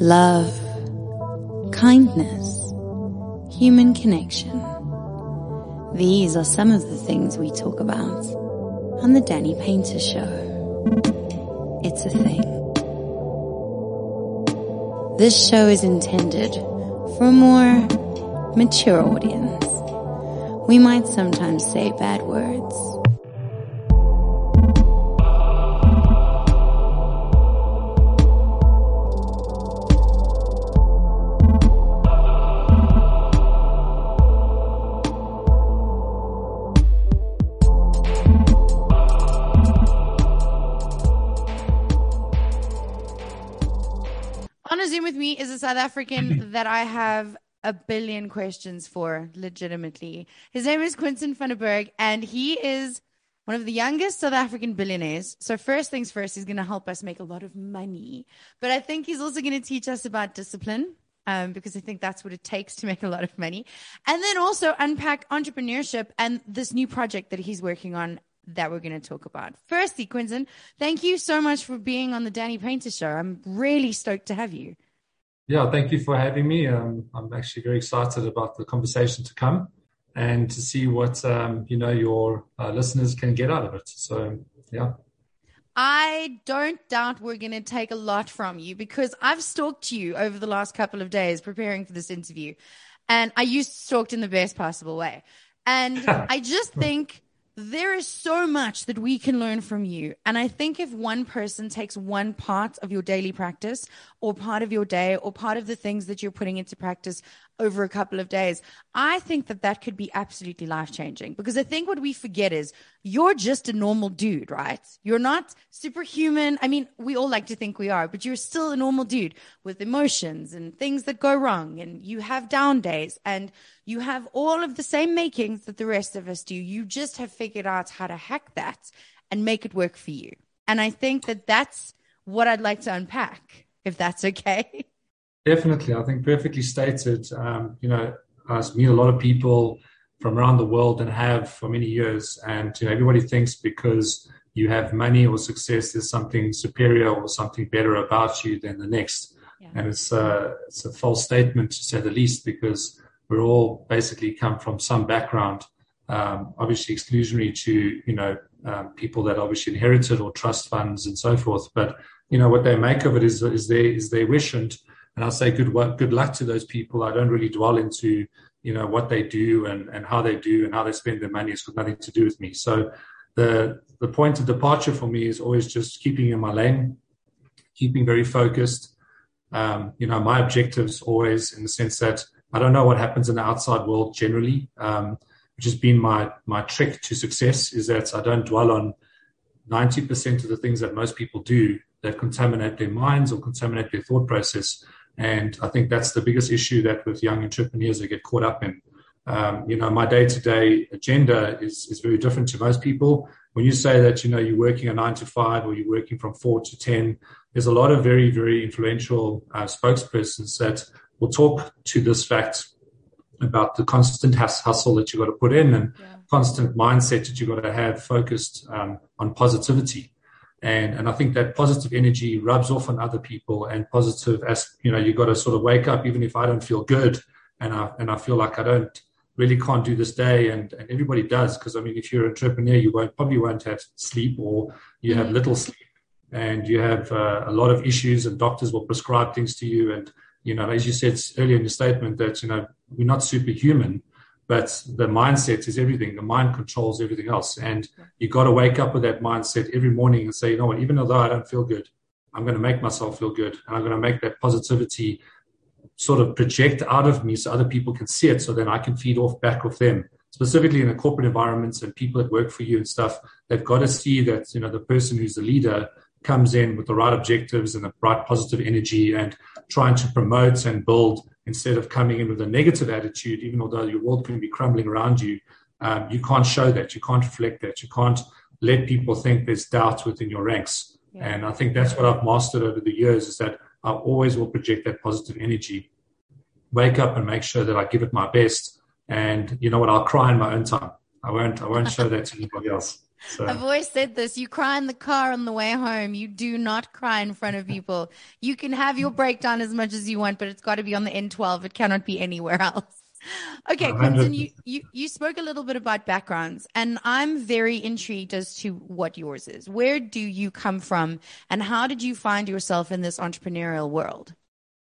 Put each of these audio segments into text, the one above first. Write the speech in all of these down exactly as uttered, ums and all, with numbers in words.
love, kindness, human connection. These are some of the things we talk about on the Danny Painter Show. It's a thing. This show is intended for a more mature audience. We might sometimes say bad words. On a Zoom with me is a South African that I have a billion questions for, legitimately. His name is Quinton van der Berg, and he is one of the youngest South African billionaires. So first things first, he's going to help us make a lot of money. But I think he's also going to teach us about discipline, um, because I think that's what it takes to make a lot of money. And then also unpack entrepreneurship and this new project that he's working on that we're going to talk about. Firstly, Quinton, thank you so much for being on the Danny Painter Show. I'm really stoked to have you. Yeah, thank you for having me. Um, I'm actually very excited about the conversation to come and to see what, um, you know, your uh, listeners can get out of it. So, yeah. I don't doubt we're going to take a lot from you, because I've stalked you over the last couple of days preparing for this interview. And I used stalked in the best possible way. And I just think there is so much that we can learn from you. And I think if one person takes one part of your daily practice or part of your day or part of the things that you're putting into practice over a couple of days, I think that that could be absolutely life-changing. Because I think what we forget is you're just a normal dude, right? You're not superhuman. I mean, we all like to think we are, but you're still a normal dude with emotions and things that go wrong. And you have down days and you have all of the same makings that the rest of us do. You just have figured out how to hack that and make it work for you. And I think that that's what I'd like to unpack, if that's okay. Definitely. I think perfectly stated. Um, you know, I meet a lot of people from around the world and have for many years. And, you know, everybody thinks because you have money or success, there's something superior or something better about you than the next. Yeah. And it's, uh, it's a false statement, to say the least, because we're all basically come from some background, um, obviously exclusionary to, you know, um, people that obviously inherited or trust funds and so forth. But, you know, what they make of it is, is their, is their wish. And, and I'll say good work, good luck to those people. I don't really dwell into, you know, what they do and, and how they do and how they spend their money. It's got nothing to do with me. So the, the point of departure for me is always just keeping in my lane, keeping very focused. Um, you know, my objectives always in the sense that I don't know what happens in the outside world generally, um, which has been my, my trick to success, is that I don't dwell on ninety percent of the things that most people do that contaminate their minds or contaminate their thought process. And I think that's the biggest issue that with young entrepreneurs they get caught up in. Um, you know, my day-to-day agenda is, is very different to most people. When you say that, you know, you're working a nine to five or you're working from four to ten, there's a lot of very, very influential uh, spokespersons that will talk to this fact about the constant hustle that you've got to put in and yeah. constant mindset that you've got to have focused um, on positivity. And, and I think that positive energy rubs off on other people, and positive, as you know, you've got to sort of wake up, even if I don't feel good and I, and I feel like I don't really can't do this day. And, and everybody does. Because I mean, if you're an entrepreneur, you won't, probably won't have sleep, or you mm-hmm. have little sleep, and you have uh, a lot of issues, and doctors will prescribe things to you. And, you know, as you said earlier in your statement that, you know, we're not superhuman, but the mindset is everything. The mind controls everything else. And you got to wake up with that mindset every morning and say, you know what, even though I don't feel good, I'm going to make myself feel good. And I'm going to make that positivity sort of project out of me so other people can see it, so then I can feed off back of them. Specifically in the corporate environments and people that work for you and stuff, they've got to see that, you know, the person who's the leader comes in with the right objectives and the right positive energy and trying to promote and build, instead of coming in with a negative attitude. Even although your world can be crumbling around you, um, you can't show that. You can't reflect that. You can't let people think there's doubt within your ranks. Yeah. And I think that's what I've mastered over the years, is that I always will project that positive energy, wake up and make sure that I give it my best. And you know what? I'll cry in my own time. I won't, I won't show that to anybody else. So. I've always said this. You cry in the car on the way home. You do not cry in front of people. You can have your breakdown as much as you want, but it's got to be on the N twelve. It cannot be anywhere else. Okay, Quinton, you, you, you spoke a little bit about backgrounds, and I'm very intrigued as to what yours is. Where do you come from, and how did you find yourself in this entrepreneurial world?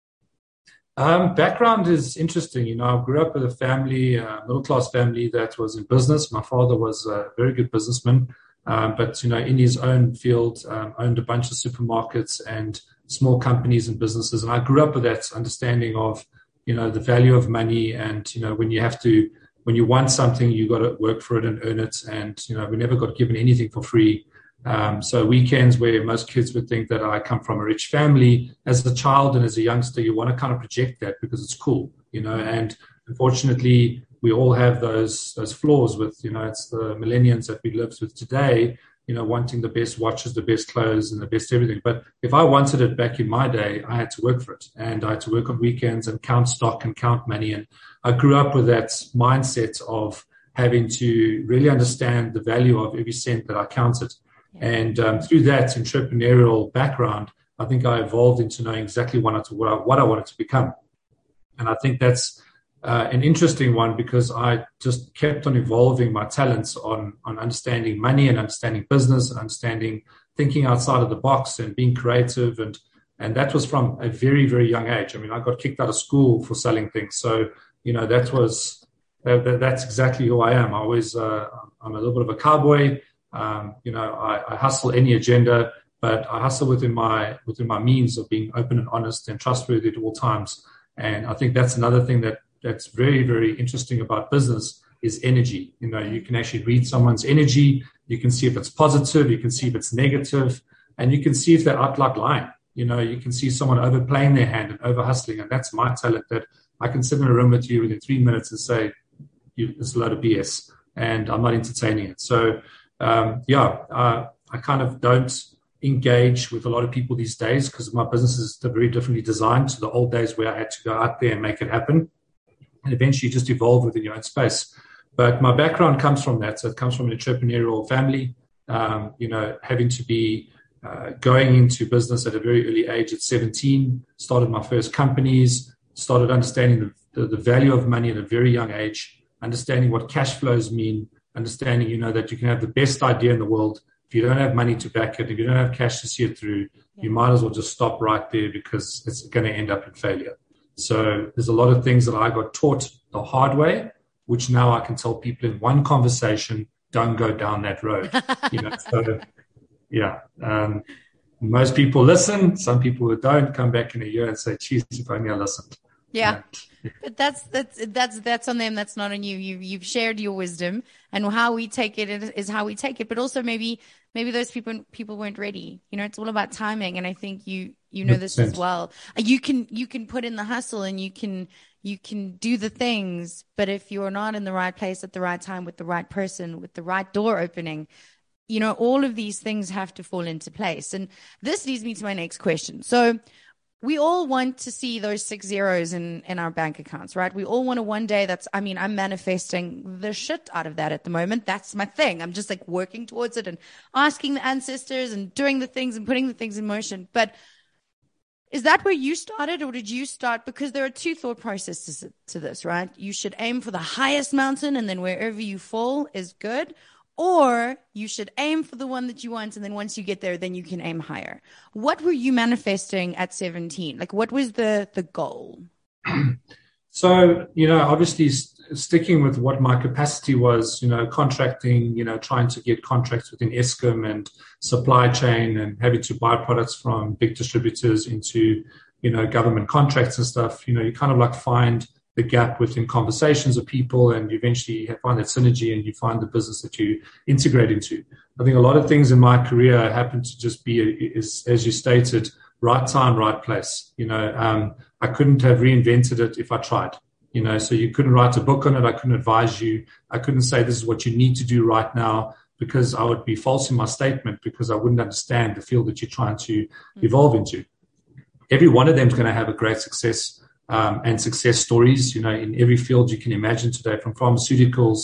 Um, background is interesting. You know, I grew up with a family, a middle-class family that was in business. My father was a very good businessman, um, but, you know, in his own field, um, owned a bunch of supermarkets and small companies and businesses. And I grew up with that understanding of, you know, the value of money. And, you know, when you have to, when you want something, you got to work for it and earn it. And, you know, we never got given anything for free. Um, so weekends where most kids would think that I come from a rich family, as a child and as a youngster, you want to kind of project that because it's cool, you know, and unfortunately we all have those, those flaws with, you know, it's the millennials that we live with today, you know, wanting the best watches, the best clothes and the best everything. But if I wanted it back in my day, I had to work for it, and I had to work on weekends and count stock and count money. And I grew up with that mindset of having to really understand the value of every cent that I counted. And um, through that entrepreneurial background, I think I evolved into knowing exactly what I, what I, what I wanted to become. And I think that's uh, an interesting one, because I just kept on evolving my talents on, on understanding money and understanding business and understanding thinking outside of the box and being creative. And, and that was from a very, very young age. I mean, I got kicked out of school for selling things. So, you know, that was, uh, that's exactly who I am. I always, uh, I'm a little bit of a cowboy. Um, you know, I, I hustle any agenda, but I hustle within my within my means of being open and honest and trustworthy at all times. And I think that's another thing that that's very, very interesting about business is energy. You know, you can actually read someone's energy. You can see if it's positive. You can see if it's negative, and you can see if they're out like lying. You know, you can see someone overplaying their hand and over hustling. And that's my talent, that I can sit in a room with you within three minutes and say, you, it's a load of B S, and I'm not entertaining it. So, Um, yeah, uh, I kind of don't engage with a lot of people these days because my business is very differently designed to the old days where I had to go out there and make it happen and eventually just evolve within your own space. But my background comes from that. So it comes from an entrepreneurial family, um, you know, having to be uh, going into business at a very early age at seventeen, started my first companies, started understanding the, the, the value of money at a very young age, understanding what cash flows mean, understanding, you know, that you can have the best idea in the world. If you don't have money to back it, if you don't have cash to see it through, yeah. you might as well just stop right there because it's going to end up in failure. So there's a lot of things that I got taught the hard way, which now I can tell people in one conversation, don't go down that road. You know, so yeah, um, most people listen. Some people who don't come back in a year and say, geez, if only I listened. Yeah. But that's that's that's that's on them. That's not on you. You you've shared your wisdom, and how we take it is how we take it. But also maybe maybe those people people weren't ready. You know, it's all about timing, and I think you you know this as well. You can you can put in the hustle, and you can you can do the things, but if you're not in the right place at the right time with the right person with the right door opening, you know, all of these things have to fall into place. And this leads me to my next question. So, we all want to see those six zeros in, in our bank accounts, right? We all want to one day that's, I mean, I'm manifesting the shit out of that at the moment. That's my thing. I'm just like working towards it and asking the ancestors and doing the things and putting the things in motion. But is that where you started, or did you start? Because there are two thought processes to this, right? You should aim for the highest mountain, and then wherever you fall is good. Or you should aim for the one that you want, and then once you get there, then you can aim higher. What were you manifesting at seventeen? Like, what was the, the goal? So, you know, obviously st- sticking with what my capacity was, you know, contracting, you know, trying to get contracts within Eskom and supply chain and having to buy products from big distributors into, you know, government contracts and stuff. You know, you kind of like find the gap within conversations of people, and you eventually find that synergy and you find the business that you integrate into. I think a lot of things in my career happen to just be, is, as you stated, right time, right place. You know, um, I couldn't have reinvented it if I tried, you know, so you couldn't write a book on it. I couldn't advise you. I couldn't say this is what you need to do right now, because I would be false in my statement, because I wouldn't understand the field that you're trying to mm-hmm. evolve into. Every one of them is going to have a great success Um, and success stories, you know, in every field you can imagine today, from pharmaceuticals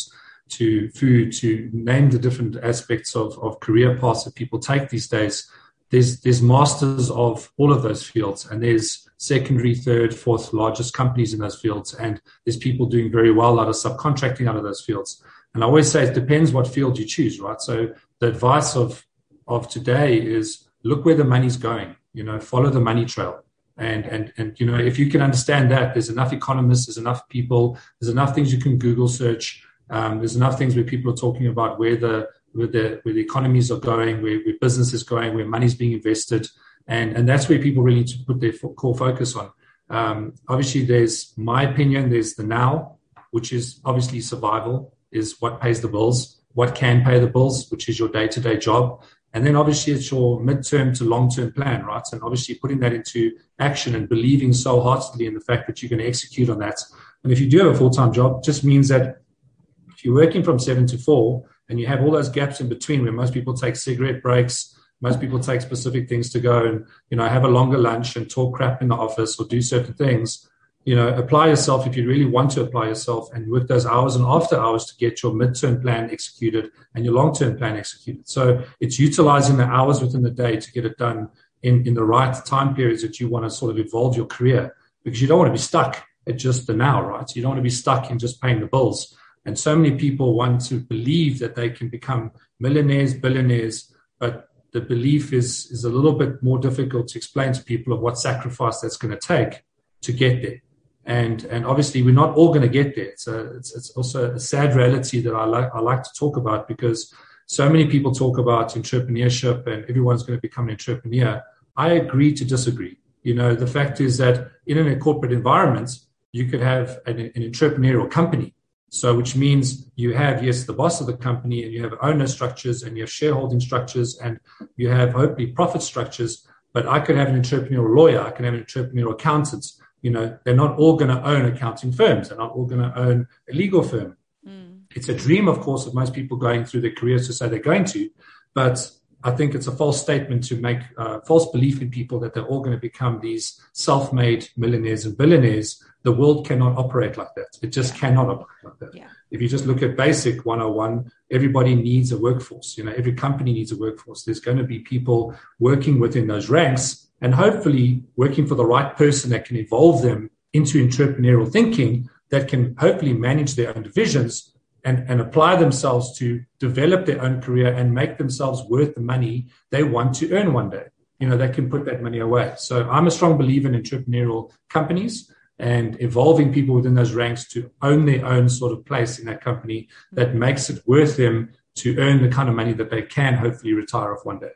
to food, to name the different aspects of, of career paths that people take these days. There's, there's masters of all of those fields, and there's secondary, third, fourth largest companies in those fields. And there's people doing very well out of subcontracting out of those fields. And I always say it depends what field you choose, right? So the advice of, of today is look where the money's going, you know, follow the money trail. And, and, and, you know, if you can understand that, there's enough economists, there's enough people, there's enough things you can Google search. Um, there's enough things where people are talking about where the, where the, where the economies are going, where, where business is going, where money's being invested. And, and that's where people really need to put their core focus on. Um, obviously, there's my opinion, there's the now, which is obviously survival, is what pays the bills, what can pay the bills, which is your day-to-day job. And then obviously it's your midterm to long-term plan, right? And obviously putting that into action and believing so heartedly in the fact that you're going to execute on that. And if you do have a full-time job, it just means that if you're working from seven to four and you have all those gaps in between where most people take cigarette breaks, most people take specific things to go and, you know, have a longer lunch and talk crap in the office or do certain things, you know, apply yourself if you really want to apply yourself and work those hours and after hours to get your midterm plan executed and your long-term plan executed. So it's utilizing the hours within the day to get it done in, in the right time periods that you want to sort of evolve your career, because you don't want to be stuck at just the now, right? You don't want to be stuck in just paying the bills. And so many people want to believe that they can become millionaires, billionaires, but the belief is, is a little bit more difficult to explain to people of what sacrifice that's going to take to get there. And and obviously, we're not all going to get there. It's, a, it's it's also a sad reality that I like I like to talk about, because so many people talk about entrepreneurship and everyone's going to become an entrepreneur. I agree to disagree. You know, the fact is that in a corporate environment, you could have an, an entrepreneurial company. So which means you have, yes, the boss of the company, and you have owner structures and you have shareholding structures and you have hopefully profit structures. But I could have an entrepreneurial lawyer. I can have an entrepreneurial accountant. You know, they're not all going to own accounting firms. They're not all going to own a legal firm. Mm. It's a dream, of course, of most people going through their careers to say they're going to. But I think it's a false statement to make uh, false belief in people that they're all going to become these self-made millionaires and billionaires. The world cannot operate like that. It just yeah. cannot operate like that. Yeah. If you just look at basic one oh one, everybody needs a workforce. You know, every company needs a workforce. There's going to be people working within those ranks, and hopefully working for the right person that can evolve them into entrepreneurial thinking, that can hopefully manage their own divisions and, and apply themselves to develop their own career and make themselves worth the money they want to earn one day. You know, they can put that money away. So I'm a strong believer in entrepreneurial companies and evolving people within those ranks to own their own sort of place in that company that makes it worth them to earn the kind of money that they can hopefully retire off one day.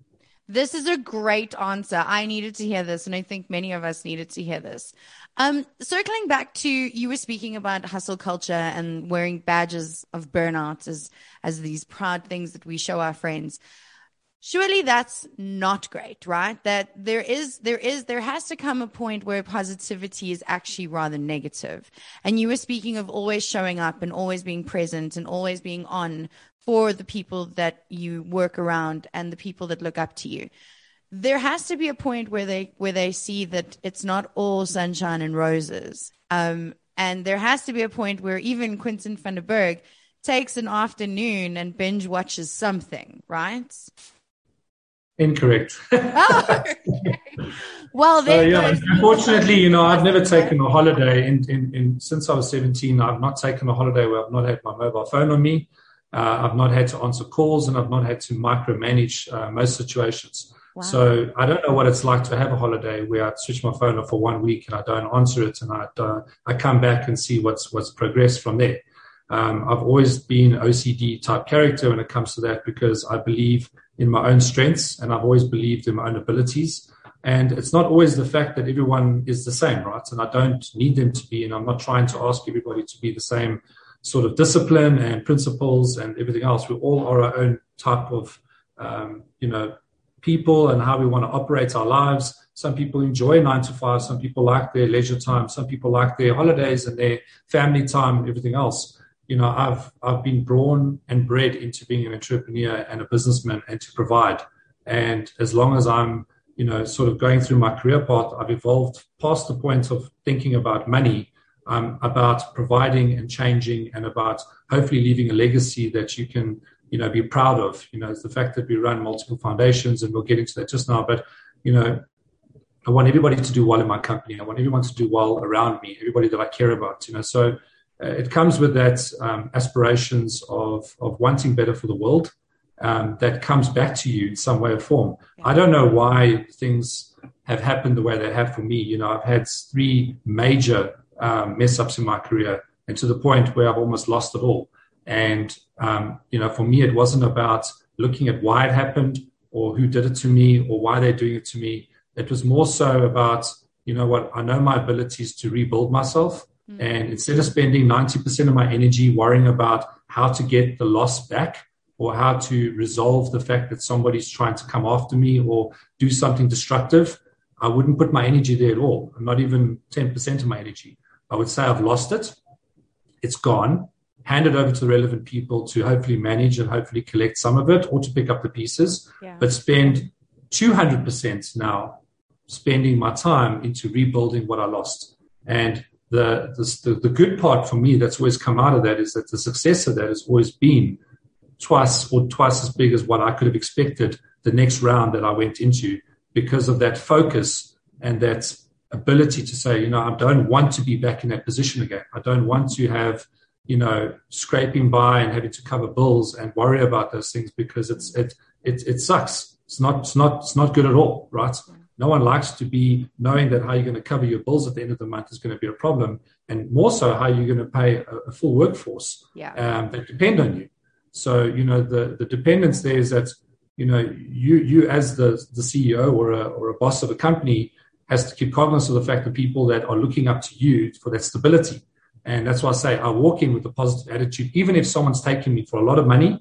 This is a great answer. I needed to hear this, and I think many of us needed to hear this. Um, circling back to, you were speaking about hustle culture and wearing badges of burnout as, as these proud things that we show our friends. Surely that's not great, right? That there is, there is, there has to come a point where positivity is actually rather negative. And you were speaking of always showing up and always being present and always being on for the people that you work around and the people that look up to you. There has to be a point where they where they see that it's not all sunshine and roses. Um, and there has to be a point where even Quinton van der Berg takes an afternoon and binge watches something, right? Incorrect. Oh, okay. Well, so, yeah, unfortunately, you know, I've never taken a holiday in, in, in since I was seventeen. I've not taken a holiday where I've not had my mobile phone on me. Uh, I've not had to answer calls, and I've not had to micromanage uh, most situations. Wow. So I don't know what it's like to have a holiday where I switch my phone off for one week and I don't answer it, and I uh, I come back and see what's what's progressed from there. Um, I've always been an O C D type character when it comes to that, because I believe in my own strengths and I've always believed in my own abilities. And it's not always the fact that everyone is the same, right? And I don't need them to be, and I'm not trying to ask everybody to be the same sort of discipline and principles and everything else. We all are our own type of, um, you know, people and how we want to operate our lives. Some people enjoy nine to five. Some people like their leisure time. Some people like their holidays and their family time and everything else. You know, I've I've been born and bred into being an entrepreneur and a businessman and to provide. And as long as I'm, you know, sort of going through my career path, I've evolved past the point of thinking about money. I'm about providing and changing and about hopefully leaving a legacy that you can, you know, be proud of. You know, it's the fact that we run multiple foundations, and we'll get into that just now. But, you know, I want everybody to do well in my company. I want everyone to do well around me, everybody that I care about, you know. So uh, it comes with that um, aspirations of, of wanting better for the world. Um, that comes back to you in some way or form. I don't know why things have happened the way they have for me. You know, I've had three major um, mess ups in my career, and to the point where I've almost lost it all. And, um, you know, for me, it wasn't about looking at why it happened or who did it to me or why they're doing it to me. It was more so about, you know what, I know my abilities to rebuild myself. Mm-hmm. And instead of spending ninety percent of my energy worrying about how to get the loss back, or how to resolve the fact that somebody's trying to come after me or do something destructive, I wouldn't put my energy there at all, not even ten percent of my energy. I would say I've lost it. It's gone. Hand it over to the relevant people to hopefully manage and hopefully collect some of it or to pick up the pieces, yeah. But spend two hundred percent now spending my time into rebuilding what I lost. And the, the, the good part for me that's always come out of that is that the success of that has always been twice or twice as big as what I could have expected the next round that I went into, because of that focus and that ability to say, you know, I don't want to be back in that position again. I don't want to have, you know, scraping by and having to cover bills and worry about those things, because it's, it, it, it sucks. It's not, it's not, it's not good at all, right? No one likes to be knowing that how you're going to cover your bills at the end of the month is going to be a problem, and more so how you're going to pay a, a full workforce yeah. um, that depend on you. So, you know, the, the dependence there is that, you know, you you as the, the C E O or a, or a boss of a company has to keep cognizant of the fact that people that are looking up to you for that stability. And that's why I say I walk in with a positive attitude. Even if someone's taking me for a lot of money,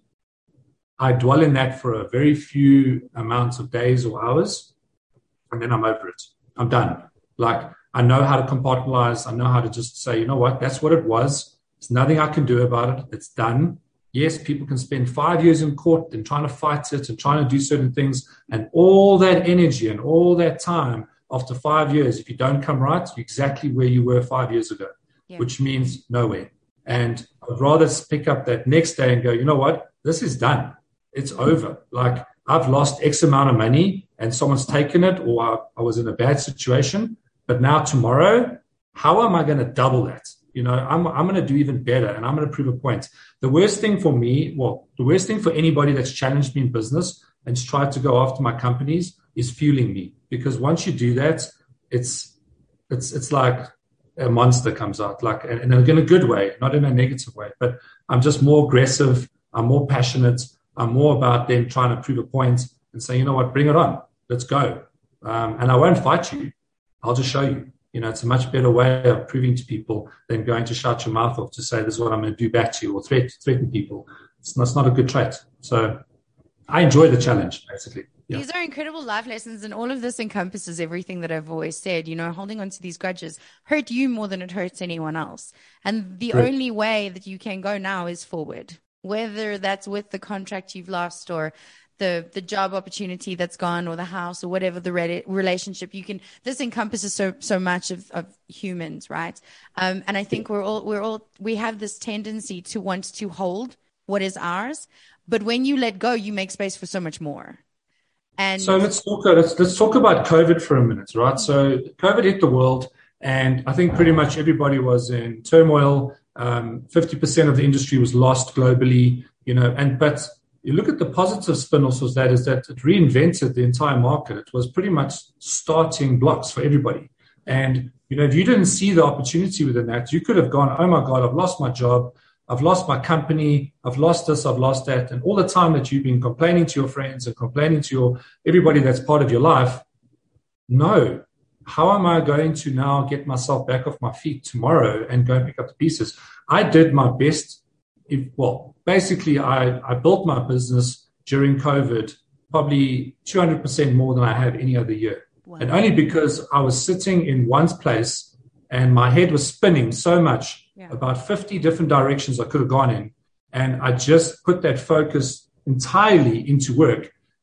I dwell in that for a very few amounts of days or hours, and then I'm over it. I'm done. Like, I know how to compartmentalize. I know how to just say, you know what, that's what it was. There's nothing I can do about it. It's done. Yes, people can spend five years in court and trying to fight it and trying to do certain things, and all that energy and all that time after five years, if you don't come right, you're exactly where you were five years ago, yeah. Which means nowhere. And I'd rather pick up that next day and go, you know what, this is done. It's over. Like, I've lost X amount of money and someone's taken it, or I, I was in a bad situation, but now tomorrow, how am I going to double that? You know, I'm, I'm going to do even better, and I'm going to prove a point. The worst thing for me, well, the worst thing for anybody that's challenged me in business and tried to go after my companies is fueling me. Because once you do that, it's, it's, it's like a monster comes out, like, and in a good way, not in a negative way, but I'm just more aggressive. I'm more passionate. I'm more about them trying to prove a point and say, you know what, bring it on. Let's go. Um, and I won't fight you. I'll just show you. You know, it's a much better way of proving to people than going to shout your mouth off to say, this is what I'm going to do back to you, or threat, threaten people. It's not, it's not a good trait. So I enjoy the challenge, basically. Yeah. These are incredible life lessons, and all of this encompasses everything that I've always said. You know, holding on to these grudges hurt you more than it hurts anyone else. And the Great. only way that you can go now is forward, whether that's with the contract you've lost, or the the job opportunity that's gone, or the house, or whatever the re- relationship. You can, this encompasses so so much of, of humans, right? Um, and I think we're all we're all we have this tendency to want to hold what is ours, but when you let go, you make space for so much more. And so let's talk let's let's talk about COVID for a minute, right? So COVID hit the world, and I think pretty much everybody was in turmoil. Um, fifty percent of the industry was lost globally, you know, and but you look at the positive spin also, that is that it reinvented the entire market. It was pretty much starting blocks for everybody. And, you know, if you didn't see the opportunity within that, you could have gone, oh my God, I've lost my job. I've lost my company. I've lost this. I've lost that. And all the time that you've been complaining to your friends and complaining to your everybody that's part of your life. No, how am I going to now get myself back off my feet tomorrow and go and pick up the pieces? I did my best. If, well, basically, I, I built my business during COVID probably two hundred percent more than I have any other year. Wow. And only because I was sitting in one place and my head was spinning so much, yeah. about fifty different directions I could have gone in. And I just put that focus entirely into work.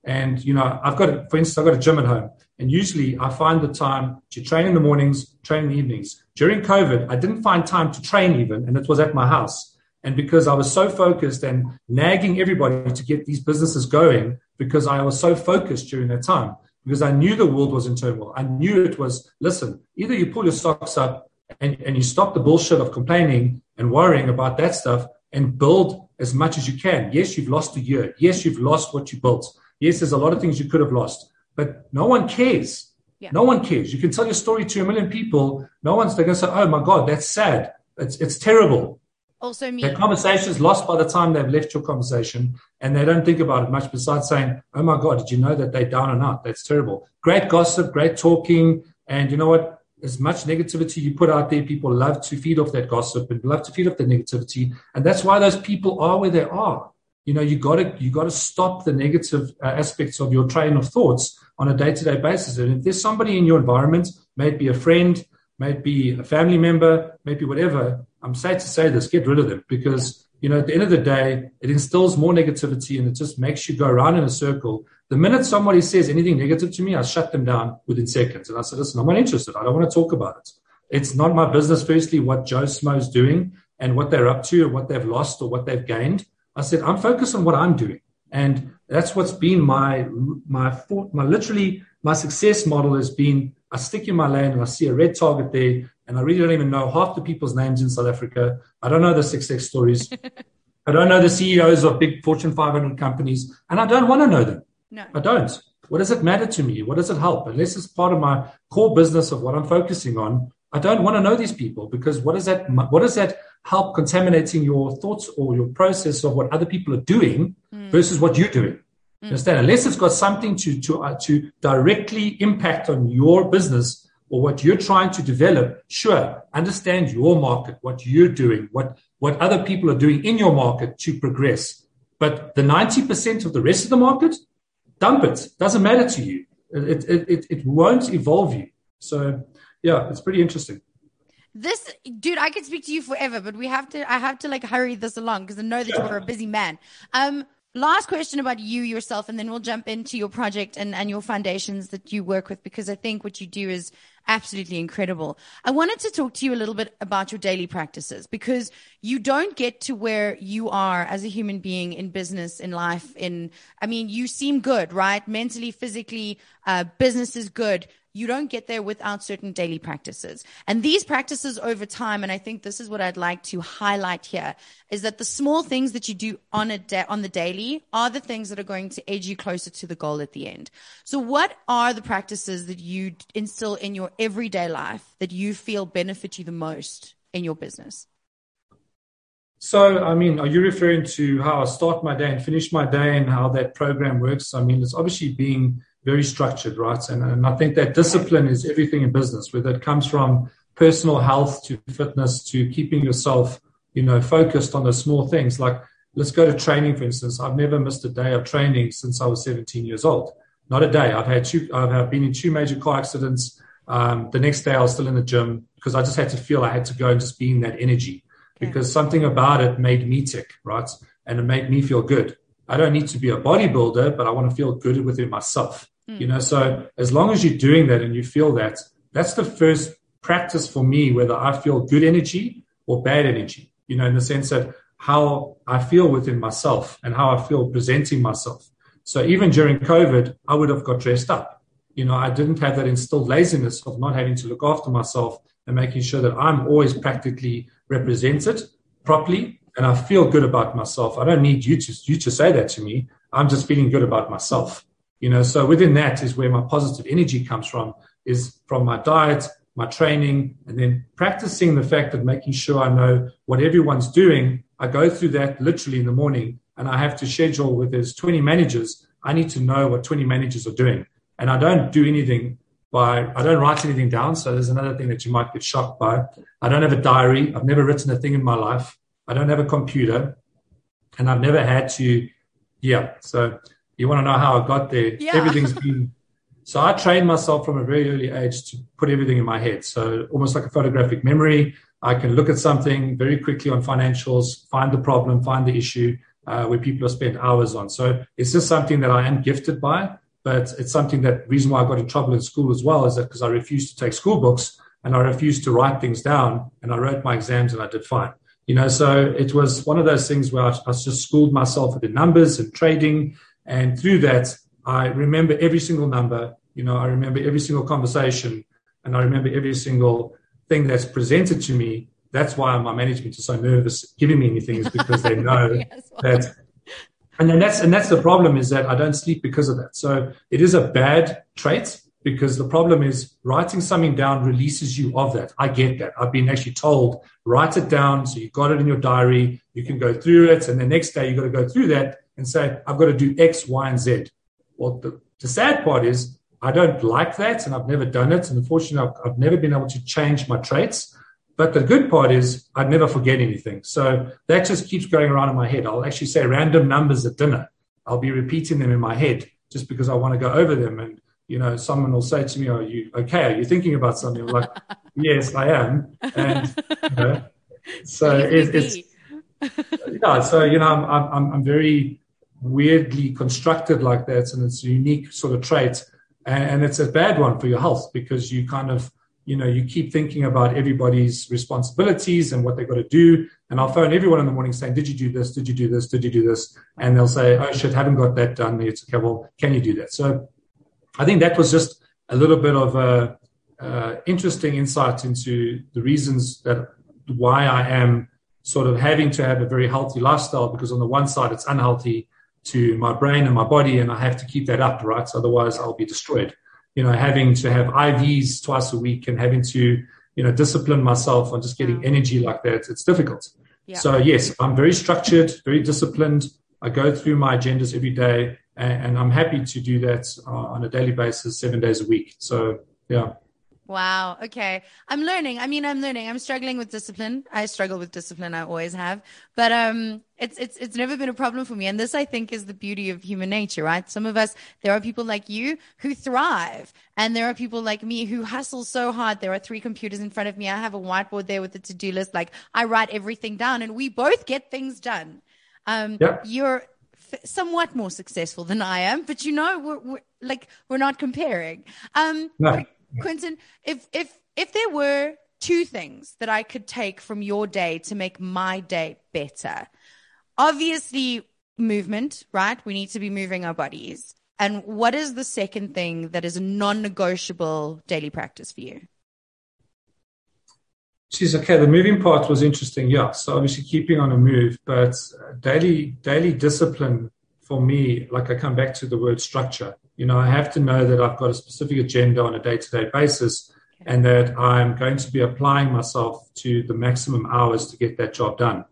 And, you know, I've got, for instance, I've got a gym at home. And usually I find the time to train in the mornings, train in the evenings. During COVID, I didn't find time to train even, and it was at my house. And because I was so focused and nagging everybody to get these businesses going, because I was so focused during that time, because I knew the world was in turmoil. I knew it was, listen, either you pull your socks up and, and you stop the bullshit of complaining and worrying about that stuff and build as much as you can. Yes, you've lost a year. Yes, you've lost what you built. Yes, there's a lot of things you could have lost, but no one cares. Yeah. No one cares. You can tell your story to a million people. No one's, they're going to say, oh my God, that's sad. It's, it's terrible. Also me. That conversation is lost by the time they've left your conversation, and they don't think about it much besides saying, oh my God, did you know that they're down and out? That's terrible. Great gossip, great talking. And you know what? As much negativity you put out there, people love to feed off that gossip and love to feed off the negativity. And that's why those people are where they are. You know, you got to you got to stop the negative uh, aspects of your train of thoughts on a day-to-day basis. And if there's somebody in your environment, may it be a friend, may it be a family member, maybe whatever, I'm sad to say this, get rid of them, because, you know, at the end of the day, it instills more negativity and it just makes you go around in a circle. The minute somebody says anything negative to me, I shut them down within seconds. And I said, listen, I'm not interested. I don't want to talk about it. It's not my business, firstly, what Joe Smo's doing and what they're up to or what they've lost or what they've gained. I said, I'm focused on what I'm doing. And that's what's been my, my, my literally, my success model has been, I stick in my lane and I see a red target there. And I really don't even know half the people's names in South Africa. I don't know the success stories. I don't know the C E Os of big Fortune five hundred companies. And I don't want to know them. No. I don't. What does it matter to me? What does it help? Unless it's part of my core business of what I'm focusing on, I don't want to know these people, because what does that, what does that help contaminating your thoughts or your process of what other people are doing mm. versus what you're doing? Mm. Understand? Unless it's got something to, to, uh, to directly impact on your business or what you're trying to develop, sure, understand your market, what you're doing, what, what other people are doing in your market to progress. But the ninety percent of the rest of the market, dump it. Doesn't matter to you. It, it, it, it won't evolve you. So, yeah, it's pretty interesting. This, dude, I could speak to you forever, but we have to, I have to like hurry this along because I know that you are a busy man. Um, Last question about you yourself, and then we'll jump into your project and, and your foundations that you work with, because I think what you do is absolutely incredible. I wanted to talk to you a little bit about your daily practices, because you don't get to where you are as a human being in business, in life, in, I mean, you seem good, right? Mentally, physically, uh, business is good. You don't get there without certain daily practices. And these practices over time, and I think this is what I'd like to highlight here, is that the small things that you do on a da- on the daily are the things that are going to edge you closer to the goal at the end. So what are the practices that you instill in your everyday life that you feel benefit you the most in your business? So, I mean, are you referring to how I start my day and finish my day and how that program works? I mean, it's obviously being very structured, right? And, and I think that discipline is everything in business, whether it comes from personal health to fitness to keeping yourself, you know, focused on the small things. Like, let's go to training, for instance. I've never missed a day of training since I was seventeen years old. Not a day. I've had two, I've been in two major car accidents. Um, the next day I was still in the gym because I just had to feel I had to go and just be in that energy, because something about it made me tick, right? And it made me feel good. I don't need to be a bodybuilder, but I want to feel good within myself. Mm. You know, so as long as you're doing that and you feel that, that's the first practice for me, whether I feel good energy or bad energy, you know, in the sense that how I feel within myself and how I feel presenting myself. So even during COVID, I would have got dressed up. You know, I didn't have that instilled laziness of not having to look after myself and making sure that I'm always practically represented properly. And I feel good about myself. I don't need you to, you to say that to me. I'm just feeling good about myself. You know, so within that is where my positive energy comes from, is from my diet, my training, and then practicing the fact of making sure I know what everyone's doing. I go through that literally in the morning, and I have to schedule with there's twenty managers. I need to know what twenty managers are doing. And I don't do anything by, I don't write anything down. So there's another thing that you might get shocked by. I don't have a diary. I've never written a thing in my life. I don't have a computer, and I've never had to, yeah. So you want to know how I got there? Yeah. Everything's been, so I trained myself from a very early age to put everything in my head. So almost like a photographic memory. I can look at something very quickly on financials, find the problem, find the issue, uh, where people have spent hours on. So it's just something that I am gifted by, but it's something that reason why I got in trouble in school as well is that because I refused to take school books and I refused to write things down, and I wrote my exams and I did fine. You know, so it was one of those things where I, I just schooled myself with the numbers and trading. And through that, I remember every single number. You know, I remember every single conversation, and I remember every single thing that's presented to me. That's why my management is so nervous giving me anything, is because they know yes, well. that. And then that's, and that's the problem, is that I don't sleep because of that. So it is a bad trait, because the problem is writing something down releases you of that. I get that. I've been actually told, write it down. So you've got it in your diary. You can go through it. And the next day you've got to go through that and say, I've got to do X, Y, and Z. Well, the, the sad part is I don't like that, and I've never done it. And unfortunately, I've, I've never been able to change my traits. But the good part is I'd never forget anything. So that just keeps going around in my head. I'll actually say random numbers at dinner. I'll be repeating them in my head just because I want to go over them. And you know, someone will say to me, "Are you okay? Are you thinking about something?" I'm like, "Yes, I am." And you know, so it, it's yeah. So you know, I'm I'm I'm very weirdly constructed like that, and it's a unique sort of trait, and, and it's a bad one for your health, because you kind of you know you keep thinking about everybody's responsibilities and what they've got to do. And I'll phone everyone in the morning saying, "Did you do this? Did you do this? Did you do this?" And they'll say, "Oh shit, haven't got that done." It's okay. Well, can you do that? So I think that was just a little bit of a uh, interesting insight into the reasons that why I am sort of having to have a very healthy lifestyle, because on the one side it's unhealthy to my brain and my body, and I have to keep that up, right? So otherwise I'll be destroyed. You know, having to have I Vs twice a week and having to, you know, discipline myself on just getting energy like that, it's difficult. Yeah. So yes, I'm very structured, very disciplined. I go through my agendas every day. And I'm happy to do that on a daily basis, seven days a week. So, yeah. Wow. Okay. I'm learning. I mean, I'm learning. I'm struggling with discipline. I struggle with discipline. I always have. But um, it's it's it's never been a problem for me. And this, I think, is the beauty of human nature, right? Some of us, there are people like you who thrive. And there are people like me who hustle so hard. There are three computers in front of me. I have a whiteboard there with a to-do list. Like, I write everything down, and we both get things done. Um, yeah. You're somewhat more successful than I am, but you know, we're, we're like, we're not comparing. Um, no. Quinton, if, if, if there were two things that I could take from your day to make my day better, obviously movement, right? We need to be moving our bodies. And what is the second thing that is a non-negotiable daily practice for you? Geez, okay, the moving part was interesting, yeah. So obviously keeping on a move, but daily daily discipline for me, like I come back to the word structure. You know, I have to know that I've got a specific agenda on a day-to-day basis, okay, and that I'm going to be applying myself to the maximum hours to get that job done.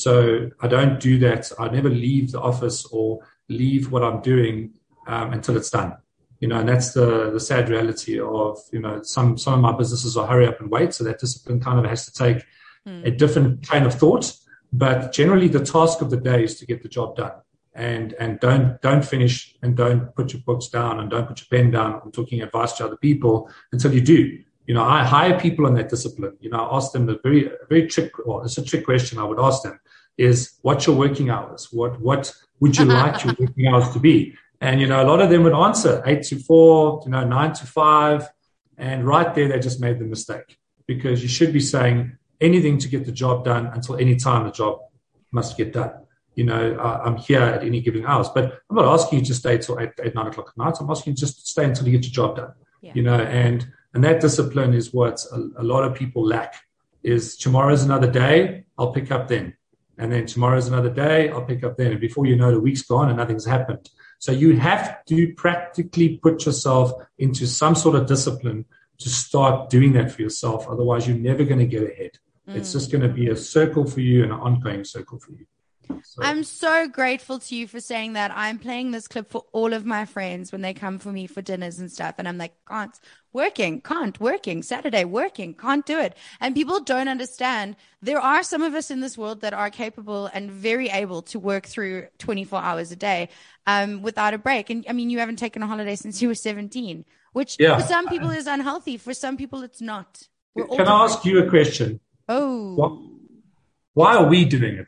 So I don't do that. I never leave the office or leave what I'm doing um, until it's done. You know, and that's the, the sad reality of, you know, some, some of my businesses are hurry up and wait. So that discipline kind of has to take mm. a different train of thought. But generally the task of the day is to get the job done, and, and don't, don't finish and don't put your books down and don't put your pen down on talking advice to other people until you do. You know, I hire people on that discipline. You know, I ask them the very, very trick, or it's a trick question I would ask them is, what's your working hours? What, what would you like your working hours to be? And, you know, a lot of them would answer eight to four, you know, nine to five. And right there, they just made the mistake, because you should be saying anything to get the job done until any time the job must get done. You know, uh, I'm here at any given hours, but I'm not asking you to stay till eight, eight, nine o'clock at night. I'm asking you just to stay until you get your job done, yeah. you know, and, and that discipline is what a, a lot of people lack. Is tomorrow's another day, I'll pick up then. And then tomorrow's another day, I'll pick up then. And before you know, the week's gone and nothing's happened. So you have to practically put yourself into some sort of discipline to start doing that for yourself. Otherwise, you're never going to get ahead. Mm. It's just going to be a circle for you and an ongoing circle for you. So. I'm so grateful to you for saying that. I'm playing this clip for all of my friends when they come for me for dinners and stuff. And I'm like, can't, working, can't, working, Saturday, working, can't do it. And people don't understand. There are some of us in this world that are capable and very able to work through twenty-four hours a day um, without a break. And I mean, you haven't taken a holiday since you were seventeen, which yeah. for some people is unhealthy. For some people, it's not. We're Can I ask you a question? Oh. What, why are we doing it?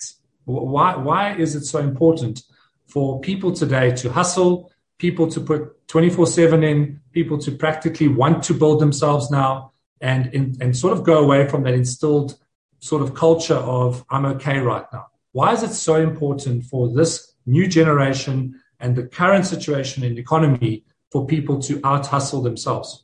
Why, why is it so important for people today to hustle, people to put twenty-four seven in, people to practically want to build themselves now and, in, and sort of go away from that instilled sort of culture of I'm okay right now? Why is it so important for this new generation and the current situation in the economy for people to out-hustle themselves?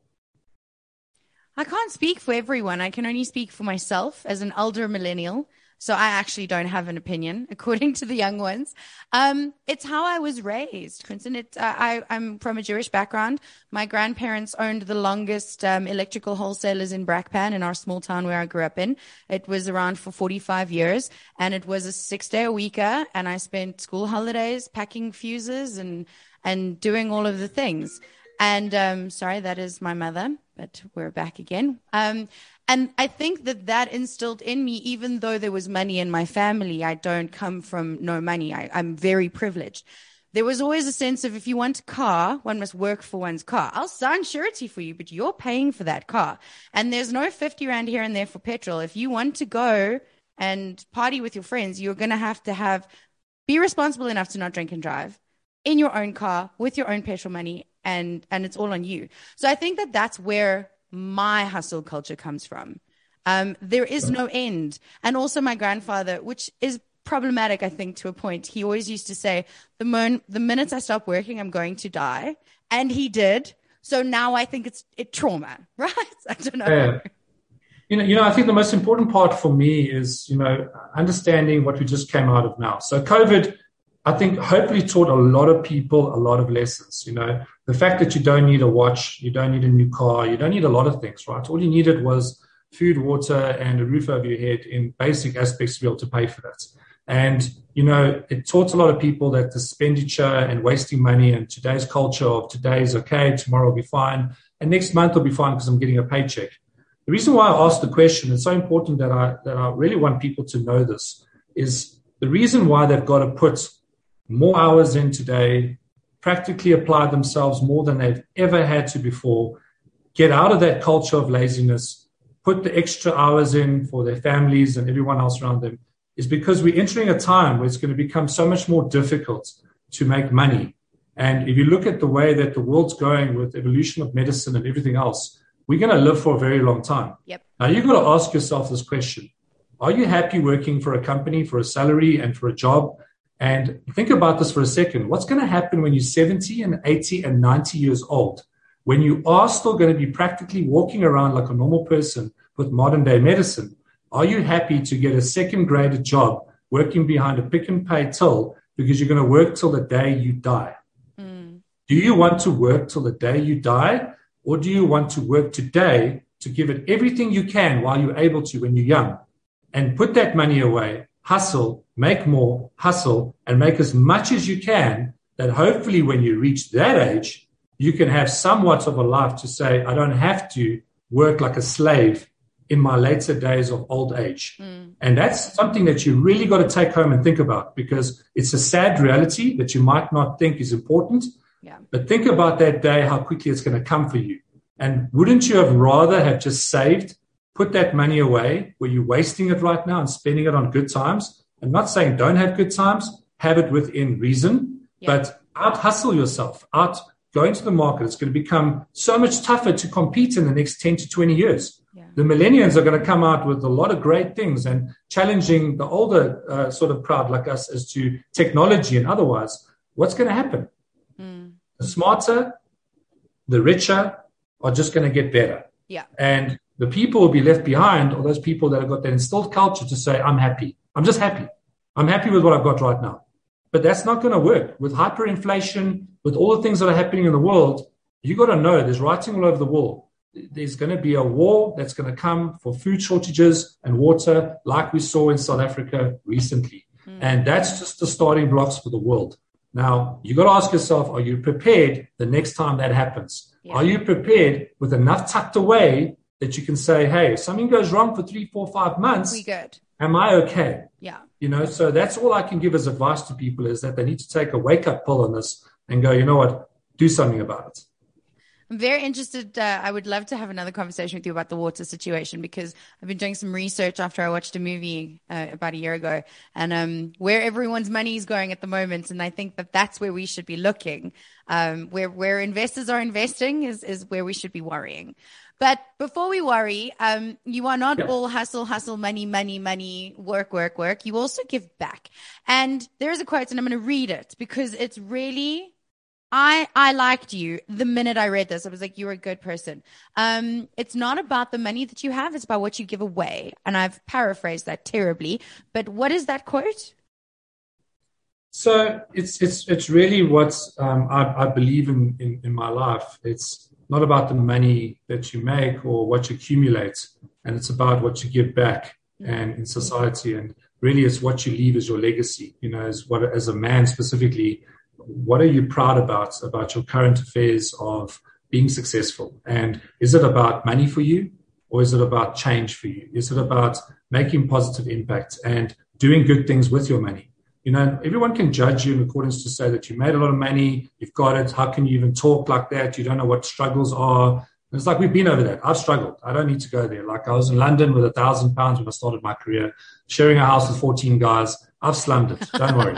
I can't speak for everyone. I can only speak for myself as an elder millennial. So I actually don't have an opinion, according to the young ones. Um, it's how I was raised, Quinton. It, uh, I, I'm from a Jewish background. My grandparents owned the longest um, electrical wholesalers in Brakpan, in our small town where I grew up in. It was around for forty-five years, and it was a six-day-a-weeker, and I spent school holidays packing fuses and and doing all of the things. And um, sorry, that is my mother, but we're back again. Um, and I think that that instilled in me, even though there was money in my family, I don't come from no money. I, I'm very privileged. There was always a sense of if you want a car, one must work for one's car. I'll sign surety for you, but you're paying for that car. And there's no fifty rand here and there for petrol. If you want to go and party with your friends, you're going to have to have, be responsible enough to not drink and drive in your own car with your own petrol money. And, and it's all on you. So I think that that's where my hustle culture comes from. Um, there is no end. And also my grandfather, which is problematic, I think, to a point. He always used to say, the mon- the minute I stop working, I'm going to die. And he did. So now I think it's it trauma, right? I don't know. Yeah. You know, you know, I think the most important part for me is, you know, understanding what we just came out of now. So COVID, I think, hopefully taught a lot of people a lot of lessons. You know, the fact that you don't need a watch, you don't need a new car, you don't need a lot of things, right? All you needed was food, water, and a roof over your head in basic aspects to be able to pay for that. And, you know, it taught a lot of people that the expenditure and wasting money and today's culture of today is okay, tomorrow will be fine, and next month will be fine because I'm getting a paycheck. The reason why I asked the question, it's so important that I that I really want people to know this, is the reason why they've got to put more hours in today, practically apply themselves more than they've ever had to before, get out of that culture of laziness, put the extra hours in for their families and everyone else around them, is because we're entering a time where it's going to become so much more difficult to make money. And if you look at the way that the world's going with evolution of medicine and everything else, we're going to live for a very long time. Yep. Now, you've got to ask yourself this question. Are you happy working for a company, for a salary and for a job? And think about this for a second. What's going to happen when you're seventy and eighty and ninety years old, when you are still going to be practically walking around like a normal person with modern day medicine? Are you happy to get a second graded job working behind a pick and pay till because you're going to work till the day you die? Mm. Do you want to work till the day you die, or do you want to work today to give it everything you can while you're able to when you're young and put that money away? Hustle, make more, hustle, and make as much as you can, that hopefully when you reach that age, you can have somewhat of a life to say, I don't have to work like a slave in my later days of old age. Mm. And that's something that you really got to take home and think about, because it's a sad reality that you might not think is important. Yeah. But think about that day, how quickly it's going to come for you. And wouldn't you have rather have just saved, put that money away where you're wasting it right now and spending it on good times? I'm not saying don't have good times, have it within reason, yeah. But out hustle yourself, out go into the market. It's going to become so much tougher to compete in the next ten to twenty years. Yeah. The millennials are going to come out with a lot of great things and challenging the older uh, sort of crowd like us as to technology and otherwise. What's going to happen? Mm. The smarter, the richer are just going to get better. Yeah. And the people will be left behind are those people that have got that instilled culture to say, I'm happy. I'm just happy. I'm happy with what I've got right now. But that's not going to work. With hyperinflation, with all the things that are happening in the world, you got to know there's writing all over the wall. There's going to be a war that's going to come for food shortages and water, like we saw in South Africa recently. Mm. And that's just the starting blocks for the world. Now, you got to ask yourself, are you prepared the next time that happens? Yeah. Are you prepared with enough tucked away that you can say, hey, if something goes wrong for three, four, five months, we good. Am I okay? Yeah. You know, so that's all I can give as advice to people, is that they need to take a wake-up call on this and go, you know what, do something about it. I'm very interested. Uh, I would love to have another conversation with you about the water situation, because I've been doing some research after I watched a movie uh, about a year ago, and um, where everyone's money is going at the moment. And I think that that's where we should be looking. Um, where, where investors are investing is, is where we should be worrying. But before we worry, um, you are not yeah. all hustle, hustle, money, money, money, work, work, work. You also give back. And there is a quote, and I'm going to read it because it's really, I, I liked you the minute I read this. I was like, you're a good person. Um, it's not about the money that you have. It's about what you give away. And I've paraphrased that terribly. But what is that quote? So it's it's it's really what um, I, I believe in, in in my life. It's not about the money that you make or what you accumulate, and it's about what you give back and in society. And really, it's what you leave as your legacy. You know, as what as a man specifically, what are you proud about about your current affairs of being successful? And is it about money for you, or is it about change for you? Is it about making positive impact and doing good things with your money? You know, everyone can judge you in accordance to say that you made a lot of money, you've got it. How can you even talk like that? You don't know what struggles are. And it's like, we've been over that. I've struggled. I don't need to go there. Like, I was in London with a thousand pounds when I started my career, sharing a house with fourteen guys. I've slummed it. Don't worry.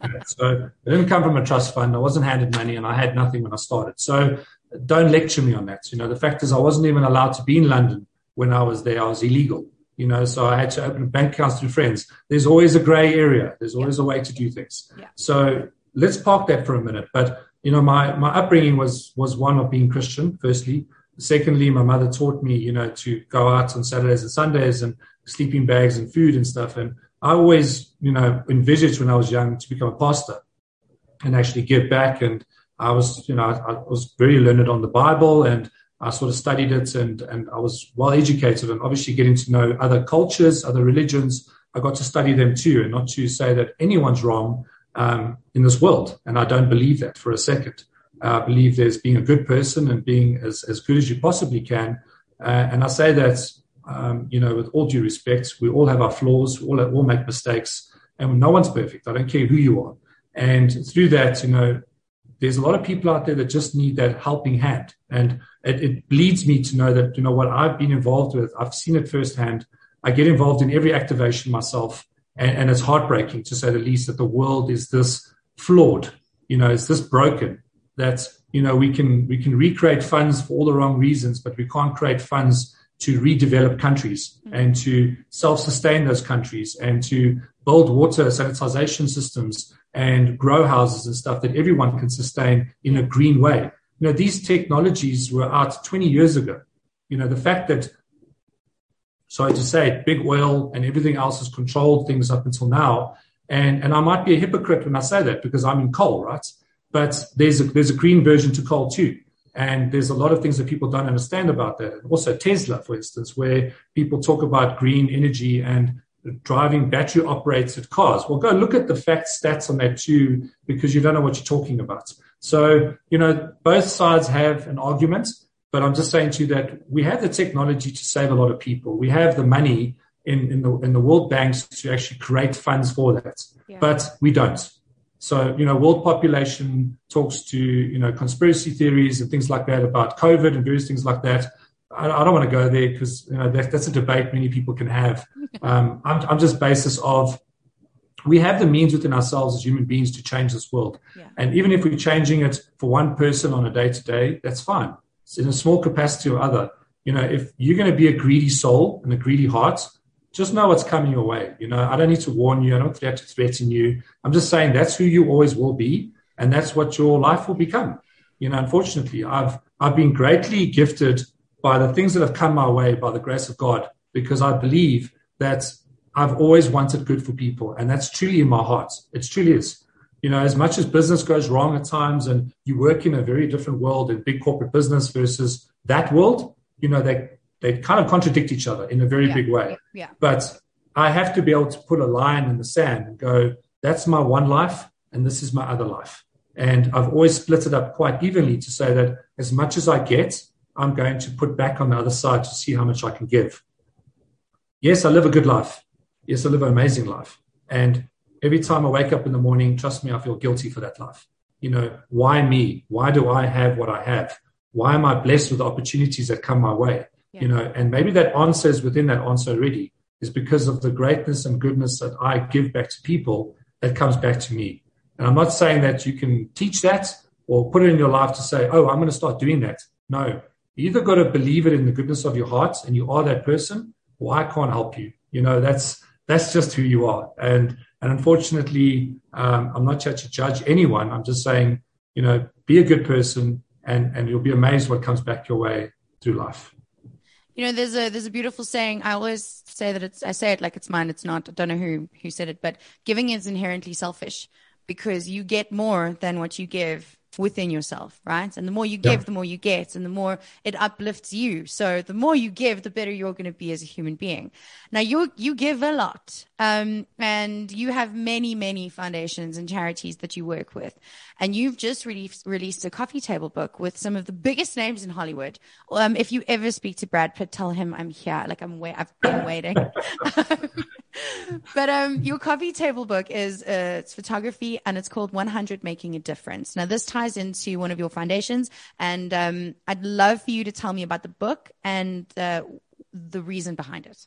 So it didn't come from a trust fund. I wasn't handed money, and I had nothing when I started. So don't lecture me on that. You know, the fact is I wasn't even allowed to be in London when I was there. I was illegal. You know, so I had to open bank accounts through friends. There's always a gray area. There's always yeah. a way to do things. Yeah. So let's park that for a minute. But, you know, my, my upbringing was, was one of being Christian, firstly. Secondly, my mother taught me, you know, to go out on Saturdays and Sundays and sleeping bags and food and stuff. And I always, you know, envisaged when I was young to become a pastor and actually give back. And I was, you know, I, I was very learned on the Bible, and I sort of studied it, and, and I was well educated, and obviously getting to know other cultures, other religions. I got to study them too, and not to say that anyone's wrong um, in this world. And I don't believe that for a second. I believe there's being a good person and being as, as good as you possibly can. Uh, and I say that, um, you know, with all due respect, we all have our flaws, we all, all make mistakes, and no one's perfect. I don't care who you are. And through that, you know, there's a lot of people out there that just need that helping hand. And it, it bleeds me to know that, you know, what I've been involved with, I've seen it firsthand. I get involved in every activation myself. And, and it's heartbreaking, to say the least, that the world is this flawed, you know, it's this broken, that, you know, we can, we can recreate funds for all the wrong reasons, but we can't create funds to redevelop countries and to self-sustain those countries and to build water sanitization systems and grow houses and stuff that everyone can sustain in a green way. You know, these technologies were out twenty years ago. You know, the fact that, sorry to say it, big oil and everything else has controlled things up until now. And, and I might be a hypocrite when I say that, because I'm in coal, right? But there's a, there's a green version to coal too. And there's a lot of things that people don't understand about that. Also Tesla, for instance, where people talk about green energy and driving battery operated cars. Well, go look at the fact stats on that too, because you don't know what you're talking about. So, you know, both sides have an argument, but I'm just saying to you that we have the technology to save a lot of people. We have the money in, in the in the world banks to actually create funds for that, yeah. But we don't. So, you know, world population talks to, you know, conspiracy theories and things like that about COVID and various things like that. I, I don't want to go there because, you know, that, that's a debate many people can have. Um, I'm, I'm just basis of, we have the means within ourselves as human beings to change this world. Yeah. And even if we're changing it for one person on a day to day, that's fine. It's in a small capacity or other. You know, if you're going to be a greedy soul and a greedy heart, just know what's coming your way. You know, I don't need to warn you. I don't have to threaten you. I'm just saying that's who you always will be. And that's what your life will become. You know, unfortunately, I've, I've been greatly gifted by the things that have come my way by the grace of God, because I believe that I've always wanted good for people. And that's truly in my heart. It truly is. You know, as much as business goes wrong at times and you work in a very different world in big corporate business versus that world, you know, they, they kind of contradict each other in a very yeah, big way. Yeah, yeah. But I have to be able to put a line in the sand and go, that's my one life and this is my other life. And I've always split it up quite evenly to say that as much as I get, I'm going to put back on the other side to see how much I can give. Yes, I live a good life. Yes, I live an amazing life. And every time I wake up in the morning, trust me, I feel guilty for that life. You know, why me? Why do I have what I have? why am I blessed with the opportunities that come my way? Yeah. You know, and maybe that answer is within that answer already, is because of the greatness and goodness that I give back to people that comes back to me. And I'm not saying that you can teach that or put it in your life to say, oh, I'm going to start doing that. No, you either got to believe it in the goodness of your heart and you are that person, or I can't help you. You know, that's that's just who you are. And and unfortunately, um, I'm not here to judge anyone. I'm just saying, you know, be a good person and, and you'll be amazed what comes back your way through life. You know, there's a there's a beautiful saying. I always say that it's I say it like it's mine. It's not. I don't know who who said it, but giving is inherently selfish because you get more than what you give within yourself, right? And the more you give, yeah. the more you get, and the more it uplifts you. So the more you give, the better you're going to be as a human being. Now you you give a lot, um, and you have many many foundations and charities that you work with, and you've just released released a coffee table book with some of the biggest names in Hollywood. Um, if you ever speak to Brad Pitt, tell him I'm here. Like I'm wait, I've been waiting. But um, your coffee table book is uh, it's photography, and it's called one hundred Making a Difference. Now, this ties into one of your foundations, and um, I'd love for you to tell me about the book and uh, the reason behind it.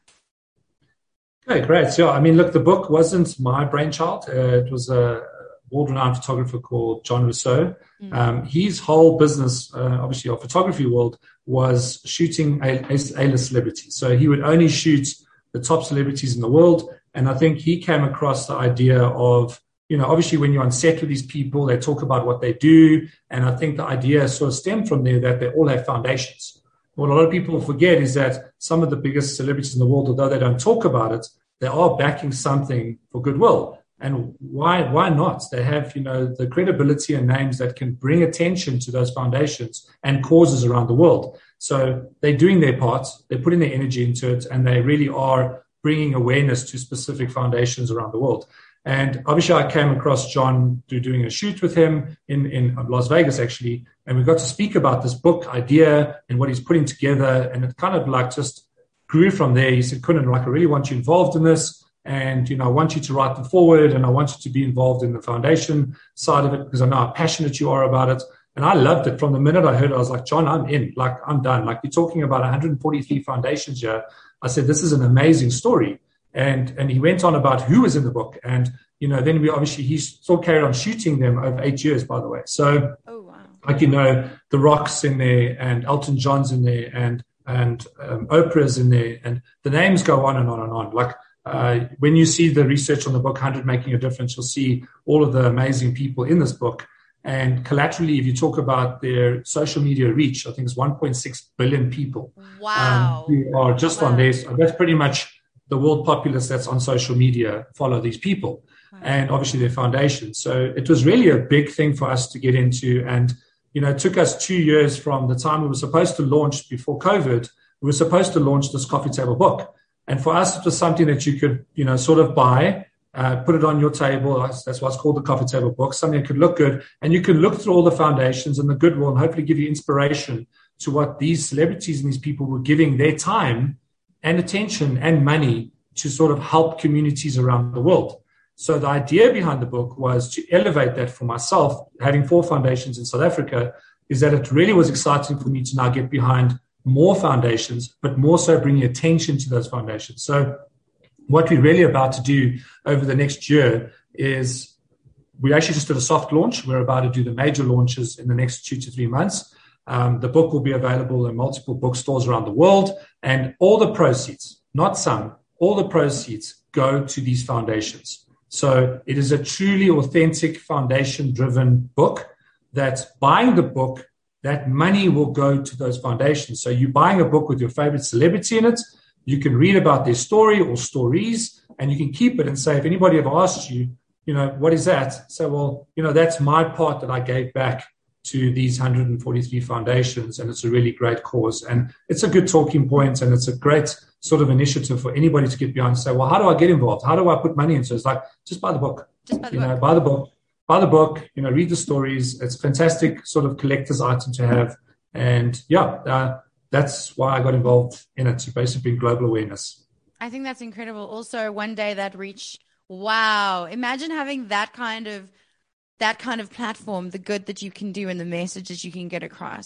Okay, great. Yeah, I mean, look, the book wasn't my brainchild. Uh, it was a world-renowned photographer called John Rousseau. Mm. Um, his whole business, uh, obviously, our photography world, was shooting A-list celebrities. So he would only shoot the top celebrities in the world. And I think he came across the idea of, you know, obviously when you're on set with these people, they talk about what they do. And I think the idea sort of stemmed from there that they all have foundations. What a lot of people forget is that some of the biggest celebrities in the world, although they don't talk about it, they are backing something for goodwill. And why, why not? They have, you know, the credibility and names that can bring attention to those foundations and causes around the world. So they're doing their part, they're putting their energy into it, and they really are bringing awareness to specific foundations around the world. And obviously I came across John through doing a shoot with him in, in Las Vegas, actually. And we got to speak about this book idea and what he's putting together. And it kind of like just grew from there. He said, Kunal, like, I really want you involved in this. And, you know, I want you to write the forward, and I want you to be involved in the foundation side of it because I know how passionate you are about it. And I loved it. From the minute I heard it, I was like, John, I'm in. Like, I'm done. Like, you're talking about one hundred forty-three foundations here. I said, this is an amazing story. And and he went on about who was in the book. And, you know, then we obviously, he still carried on shooting them over eight years, by the way. So, oh, wow. Like, you know, The Rock's in there and Elton John's in there and, and um, Oprah's in there. And the names go on and on and on. Like, uh, when you see the research on the book, one hundred Making a Difference, you'll see all of the amazing people in this book. And collaterally, if you talk about their social media reach, I think it's one point six billion people. Wow. Um, who are just wow. on there. So that's pretty much the world populace that's on social media follow these people wow. and obviously their foundation. So it was really a big thing for us to get into. And, you know, it took us two years from the time we were supposed to launch before COVID. We were supposed to launch this coffee table book. And for us, it was something that you could, you know, sort of buy. Uh, put it on your table. That's, that's what's called the coffee table book, something that could look good. And you can look through all the foundations and the goodwill and hopefully give you inspiration to what these celebrities and these people were giving their time and attention and money to sort of help communities around the world. So the idea behind the book was to elevate that for myself, having four foundations in South Africa, is that it really was exciting for me to now get behind more foundations, but more so bringing attention to those foundations. So what we're really about to do over the next year is we actually just did a soft launch. We're about to do the major launches in the next two to three months. Um, the book will be available in multiple bookstores around the world, and all the proceeds, not some, all the proceeds go to these foundations. So it is a truly authentic foundation-driven book that buying the book, that money will go to those foundations. So you're buying a book with your favorite celebrity in it. You can read about their story or stories, and you can keep it and say, if anybody ever asks you, you know, what is that? So, well, you know, that's my part that I gave back to these one hundred forty-three foundations, and it's a really great cause. And it's a good talking point, and it's a great sort of initiative for anybody to get behind and say, well, how do I get involved? How do I put money into it? It's like, just buy the book. Just buy the you book. know, buy the book. Buy the book, you know, read the stories. It's a fantastic sort of collector's item to have. And, yeah, uh, that's why I got involved in it, to basically bring global awareness. I think that's incredible. Also, one day that reach, wow. Imagine having that kind of that kind of platform, the good that you can do and the message that you can get across. It's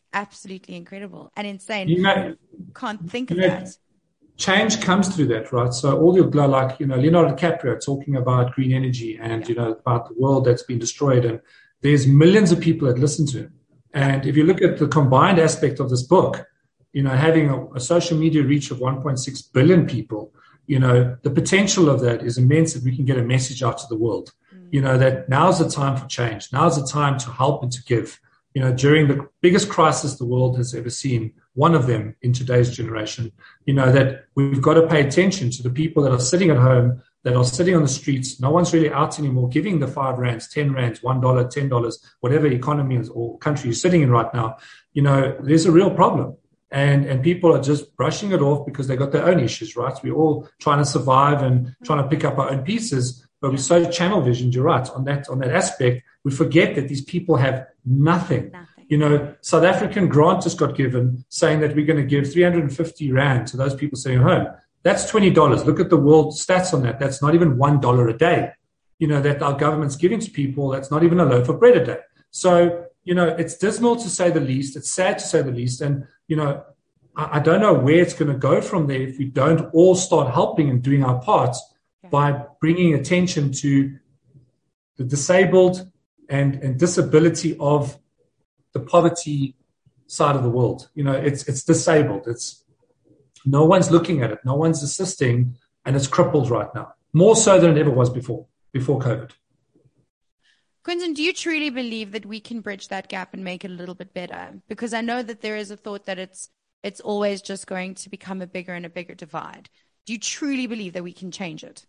absolutely incredible and insane. You know, Can't think you of know, that. Change comes through that, right? So all your, like, you know, Leonardo DiCaprio talking about green energy and, Yeah. you know, about the world that's been destroyed. And there's millions of people that listen to him. And if you look at the combined aspect of this book, you know, having a, a social media reach of one point six billion people, you know, the potential of that is immense that we can get a message out to the world. Mm. You know, that now's the time for change. Now's the time to help and to give. You know, during the biggest crisis the world has ever seen, one of them in today's generation, you know, that we've got to pay attention to the people that are sitting at home, that are sitting on the streets. No one's really out anymore giving the five rands, ten rands, one dollar, ten dollars, whatever economy is or country you're sitting in right now. You know, there's a real problem. And and people are just brushing it off because they've got their own issues, right? We're all trying to survive and trying to pick up our own pieces, but we're so channel visioned, you're right, on that on that aspect. We forget that these people have nothing. nothing. You know, South African grant just got given saying that we're going to give three hundred fifty rand to those people sitting at home. That's twenty dollars. Look at the world stats on that. That's not even one dollar a day, you know, that our government's giving to people. That's not even a loaf of bread a day. So, you know, it's dismal to say the least. It's sad to say the least. And, you know, I, I don't know where it's going to go from there if we don't all start helping and doing our parts by bringing attention to the disabled and, and disability of the poverty side of the world. You know, it's it's disabled. It's no one's looking at it. No one's assisting, and it's crippled right now, more so than it ever was before, before COVID. Quinton, do you truly believe that we can bridge that gap and make it a little bit better? Because I know that there is a thought that it's it's always just going to become a bigger and a bigger divide. Do you truly believe that we can change it?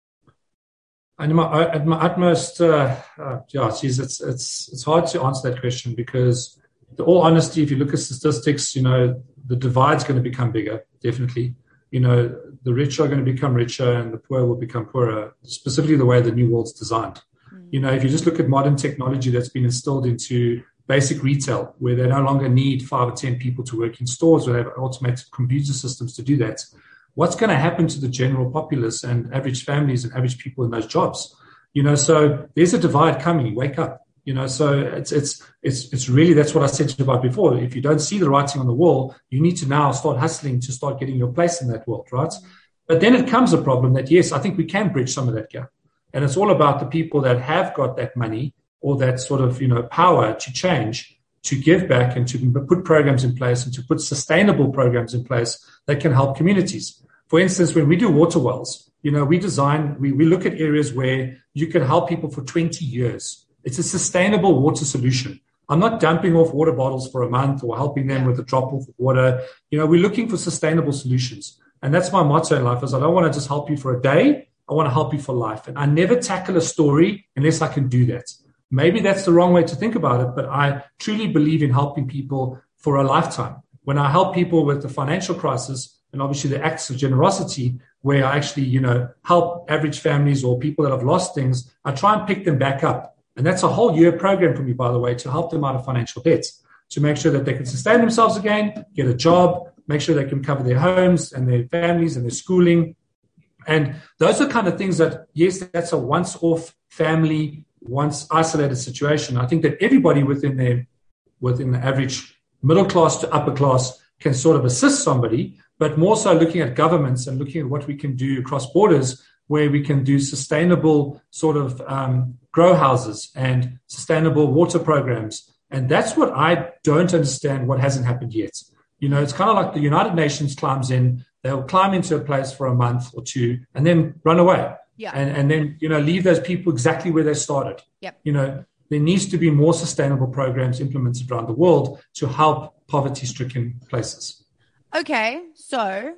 And my, at my utmost, uh, uh, yeah, geez, it's it's it's hard to answer that question because, in all honesty, if you look at statistics, you know, the divide's going to become bigger, definitely. You know, the rich are going to become richer and the poor will become poorer, specifically the way the new world's designed. Mm. You know, if you just look at modern technology that's been installed into basic retail, where they no longer need five or ten people to work in stores, where they have automated computer systems to do that. What's going to happen to the general populace and average families and average people in those jobs? You know, so there's a divide coming. Wake up. You know, so it's it's it's it's really, that's what I said to you about before. If you don't see the writing on the wall, you need to now start hustling to start getting your place in that world, right? But then it comes a problem that, yes, I think we can bridge some of that gap. And it's all about the people that have got that money or that sort of, you know, power to change, to give back and to put programs in place and to put sustainable programs in place that can help communities. For instance, when we do water wells, you know, we design, we, we look at areas where you can help people for twenty years. It's a sustainable water solution. I'm not dumping off water bottles for a month or helping them with a drop off of water. You know, we're looking for sustainable solutions. And that's my motto in life is I don't want to just help you for a day. I want to help you for life. And I never tackle a story unless I can do that. Maybe that's the wrong way to think about it, but I truly believe in helping people for a lifetime. When I help people with the financial crisis and obviously the acts of generosity, where I actually, you know, help average families or people that have lost things, I try and pick them back up. And that's a whole year program for me, by the way, to help them out of financial debts, to make sure that they can sustain themselves again, get a job, make sure they can cover their homes and their families and their schooling. And those are kind of things that, yes, that's a once-off family, once isolated situation. I think that everybody within their, within the average middle class to upper class can sort of assist somebody, but more so looking at governments and looking at what we can do across borders, where we can do sustainable sort of um, grow houses and sustainable water programs. And that's what I don't understand what hasn't happened yet. You know, it's kind of like the United Nations climbs in, they'll climb into a place for a month or two and then run away. Yeah. And, and then, you know, leave those people exactly where they started. Yep. You know, there needs to be more sustainable programs implemented around the world to help poverty-stricken places. Okay, so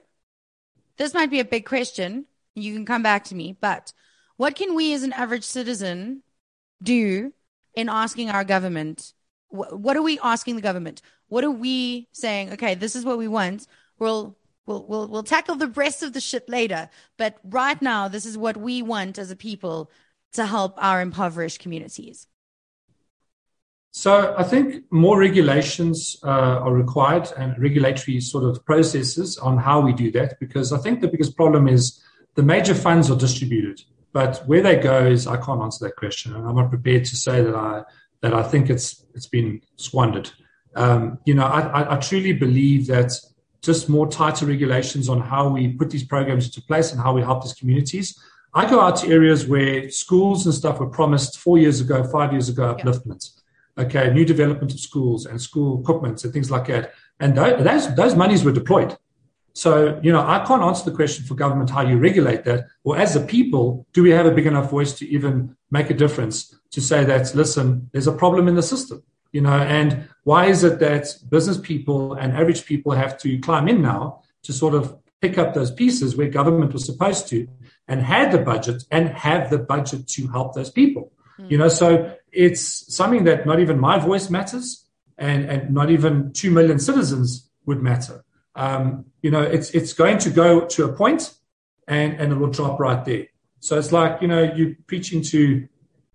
this might be a big question. You can come back to me, but what can we as an average citizen do in asking our government? What are we asking the government? What are we saying? Okay, this is what we want. We'll we'll we'll we'll tackle the rest of the shit later. But right now, this is what we want as a people to help our impoverished communities. So I think more regulations uh, are required and regulatory sort of processes on how we do that, because I think the biggest problem is the major funds are distributed, but where they go is, I can't answer that question. And I'm not prepared to say that I that I think it's it's been squandered. Um, you know, I, I, I truly believe that just more tighter regulations on how we put these programs into place and how we help these communities. I go out to areas where schools and stuff were promised four years ago, five years ago, upliftment. Okay, new development of schools and school equipment and things like that. And those, those monies were deployed. So, you know, I can't answer the question for government how you regulate that. Or as a people, do we have a big enough voice to even make a difference to say that, listen, there's a problem in the system, you know, and why is it that business people and average people have to climb in now to sort of pick up those pieces where government was supposed to and had the budget and have the budget to help those people, mm. you know, so it's something that not even my voice matters and, and not even two million citizens would matter. Um, you know, it's it's going to go to a point and, and it will drop right there. So it's like, you know, you're preaching to,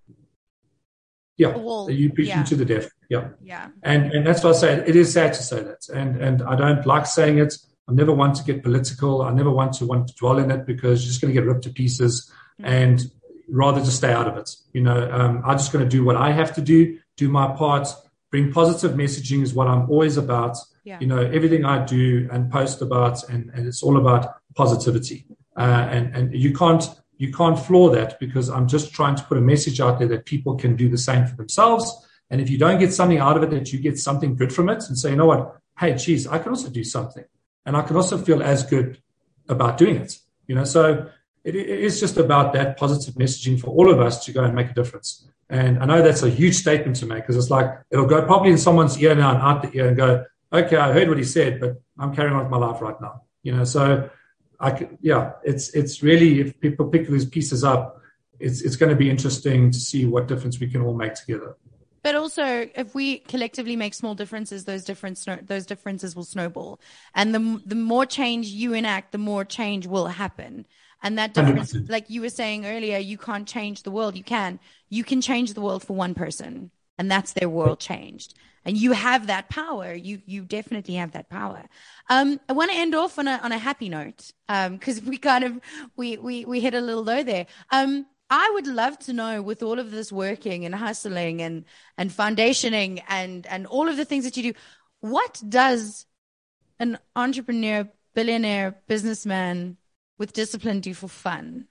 yeah, you're preaching yeah. to the deaf. Yeah. Yeah. And and that's what I say. It is sad to say that. And and I don't like saying it. I never want to get political. I never want to want to dwell in it because you're just going to get ripped to pieces mm-hmm. and rather just stay out of it. You know, um, I'm just going to do what I have to do, do my part, bring positive messaging is what I'm always about. Yeah. You know, everything I do and post about, and, and it's all about positivity. Uh, and, and you can't, you can't flaw that because I'm just trying to put a message out there that people can do the same for themselves. And if you don't get something out of it, that you get something good from it and say, you know what, hey, geez, I can also do something. And I can also feel as good about doing it. You know, so it, it is just about that positive messaging for all of us to go and make a difference. And I know that's a huge statement to make because it's like, it'll go probably in someone's ear now and out the ear and go, okay, I heard what he said, but I'm carrying on with my life right now. You know, so I could, yeah, it's, it's really, if people pick these pieces up, it's, it's going to be interesting to see what difference we can all make together. But also, if we collectively make small differences, those difference, those differences will snowball. And the the more change you enact, the more change will happen. And that difference, one hundred percent. Like you were saying earlier, you can't change the world. You can. You can change the world for one person, and that's their world changed. And you have that power. You you definitely have that power. Um, I want to end off on a on a happy note, um, because we kind of we we we hit a little low there. Um. I would love to know, with all of this working and hustling and, and foundationing and, and all of the things that you do, what does an entrepreneur, billionaire, businessman with discipline do for fun?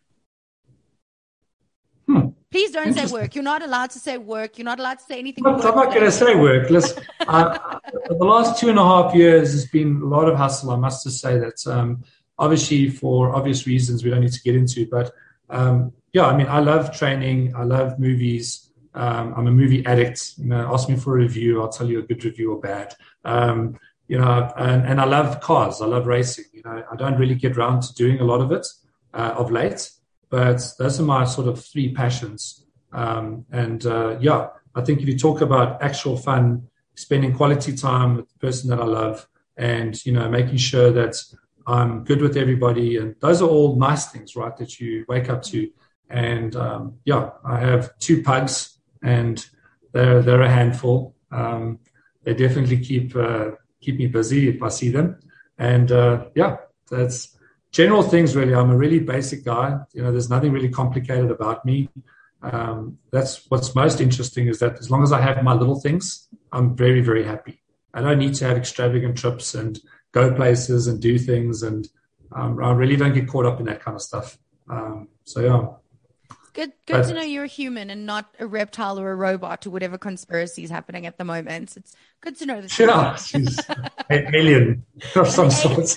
Hmm. Please don't say work. You're not allowed to say work. You're not allowed to say anything. I'm not, not going to say work. Listen, uh, the last two and a half years has been a lot of hustle. I must just say that. Um, obviously, for obvious reasons, we don't need to get into, but um, yeah, I mean, I love training. I love movies. Um, I'm a movie addict. You know, ask me for a review. I'll tell you a good review or bad. Um, you know, and, and I love cars. I love racing. You know, I don't really get around to doing a lot of it uh, of late, but those are my sort of three passions. Um, and uh, yeah, I think if you talk about actual fun, spending quality time with the person that I love and, you know, making sure that I'm good with everybody. And those are all nice things, right, that you wake up to. And, um, yeah, I have two pugs and they're, they're a handful. Um, they definitely keep, uh, keep me busy if I see them. And, uh, yeah, that's general things really. I'm a really basic guy. You know, there's nothing really complicated about me. Um, that's what's most interesting is that as long as I have my little things, I'm very, very happy. I don't need to have extravagant trips and go places and do things. And, um, I really don't get caught up in that kind of stuff. Um, so yeah. Good, good to know you're a human and not a reptile or a robot or whatever conspiracy is happening at the moment. It's good to know that. Sure, she's an alien of some sort.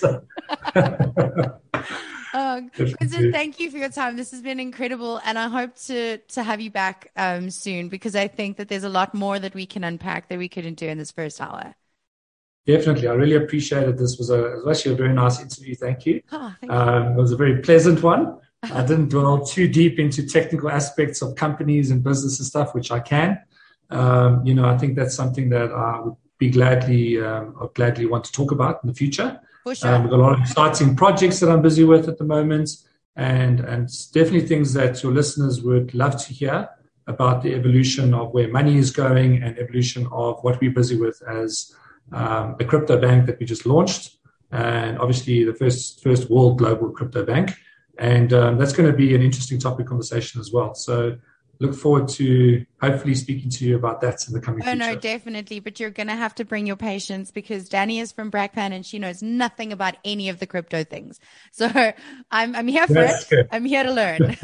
uh, Quinton, thank you for your time. This has been incredible, and I hope to to have you back um, soon because I think that there's a lot more that we can unpack that we couldn't do in this first hour. Definitely, I really appreciated this. Was a it was actually a very nice interview. Thank you. Oh, thank um, you. It was a very pleasant one. I didn't dwell too deep into technical aspects of companies and business and stuff, which I can. Um, you know, I think that's something that I would be gladly, um, or gladly want to talk about in the future. For sure. Um, we've got a lot of exciting projects that I'm busy with at the moment, and and definitely things that your listeners would love to hear about the evolution of where money is going and evolution of what we're busy with as um, a crypto bank that we just launched, and obviously the first first world global crypto bank. And um, that's going to be an interesting topic conversation as well. So look forward to hopefully speaking to you about that in the coming oh, future. Oh, no, definitely. But you're going to have to bring your patience because Danny is from Brakpan and she knows nothing about any of the crypto things. So I'm, I'm here for That's it. Good. I'm here to learn.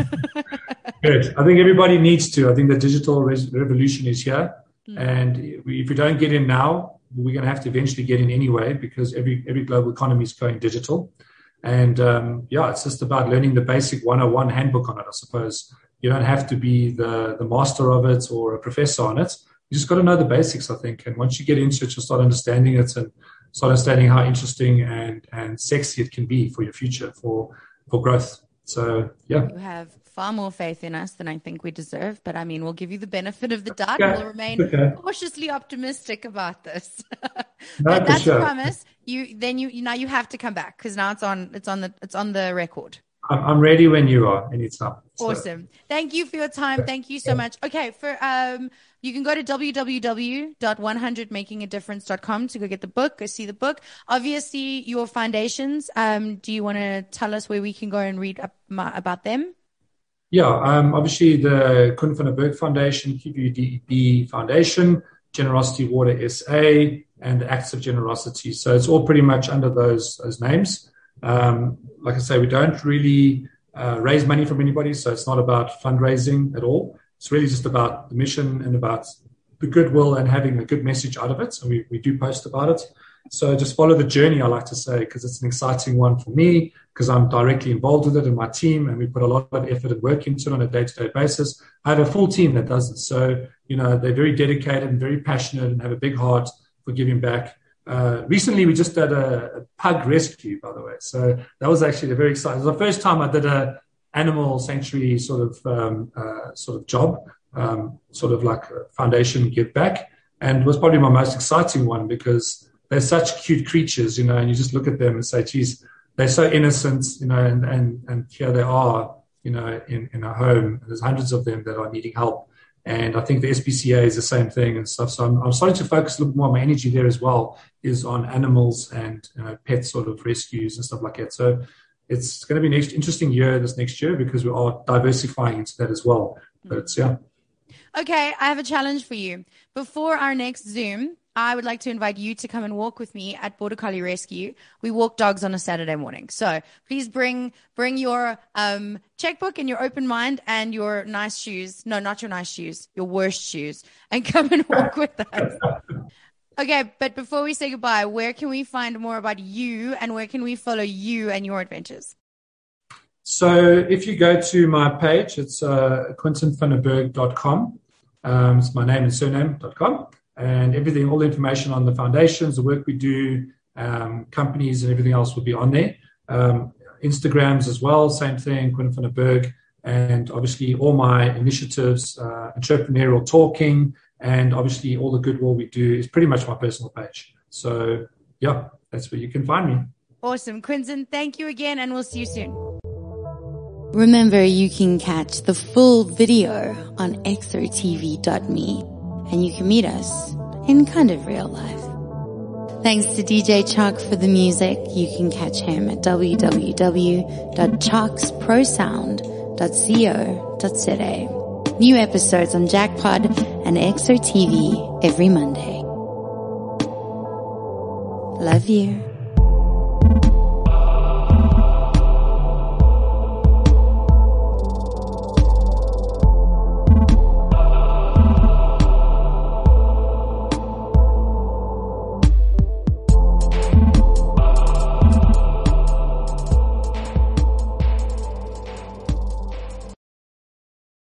Good. I think everybody needs to. I think the digital res- revolution is here. Mm. And if we don't get in now, we're going to have to eventually get in anyway because every every global economy is going digital. And um, yeah, it's just about learning the basic one oh one handbook on it, I suppose. You don't have to be the, the master of it or a professor on it. You just got to know the basics, I think. And once you get into it, you'll start understanding it and start understanding how interesting and, and sexy it can be for your future, for, for growth. So, yeah. You have far more faith in us than I think we deserve. But I mean, we'll give you the benefit of the doubt. Okay. We'll remain okay. cautiously optimistic about this. No, but that's sure. a promise. You then you now you have to come back because now it's on it's on the it's on the record. I'm ready when you are, anytime. So. Awesome. Thank you for your time. Thank you so much. Okay, for um, you can go to w w w dot one hundred making a difference dot com to go get the book, go see the book. Obviously, your foundations. Um, do you want to tell us where we can go and read up my, about them? Yeah, um, obviously the Quinn van der Berg Foundation, Q B D B Foundation, Generosity Water S A, and Acts of Generosity. So it's all pretty much under those those names. Um, like I say, we don't really uh, raise money from anybody, so it's not about fundraising at all. It's really just about the mission and about the goodwill and having a good message out of it. And we, we do post about it. So just follow the journey, I like to say, because it's an exciting one for me, because I'm directly involved with it and my team, and we put a lot of effort and work into it on a day-to-day basis. I have a full team that does it. So, you know, they're very dedicated and very passionate and have a big heart for giving back. Uh, recently, we just did a, a pug rescue, by the way. So that was actually a very exciting. It was the first time I did a animal sanctuary sort of um, uh, sort of job, um, sort of like a foundation give back, and it was probably my most exciting one because they're such cute creatures, you know, and you just look at them and say, geez, they're so innocent, you know, and and, and here they are, you know, in, in a home. There's hundreds of them that are needing help. And I think the S P C A is the same thing and stuff. So I'm, I'm starting to focus a little more. My energy there as well is on animals and you know, pet sort of rescues and stuff like that. So it's going to be an interesting year this next year because we are diversifying into that as well. But it's, yeah. Okay, I have a challenge for you. Before our next Zoom, I would like to invite you to come and walk with me at Border Collie Rescue. We walk dogs on a Saturday morning. So please bring bring your um, checkbook and your open mind and your nice shoes. No, not your nice shoes, your worst shoes. And come and walk with us. Okay, but before we say goodbye, where can we find more about you and where can we follow you and your adventures? So if you go to my page, it's uh, quinton van der berg dot com. Um, it's my name and surname dot com. And everything, all the information on the foundations, the work we do, um, companies and everything else will be on there. Um, Instagrams as well, same thing, Quinn van der Berg. And obviously all my initiatives, uh, entrepreneurial talking, and obviously all the goodwill we do is pretty much my personal page. So, yeah, that's where you can find me. Awesome. Quinton, thank you again, and we'll see you soon. Remember, you can catch the full video on x o t v dot m e. And you can meet us in kind of real life. Thanks to D J Chuck for the music. You can catch him at w w w dot chucks pro sound dot co dot z a. New episodes on Jackpod and X O T V every Monday. Love you.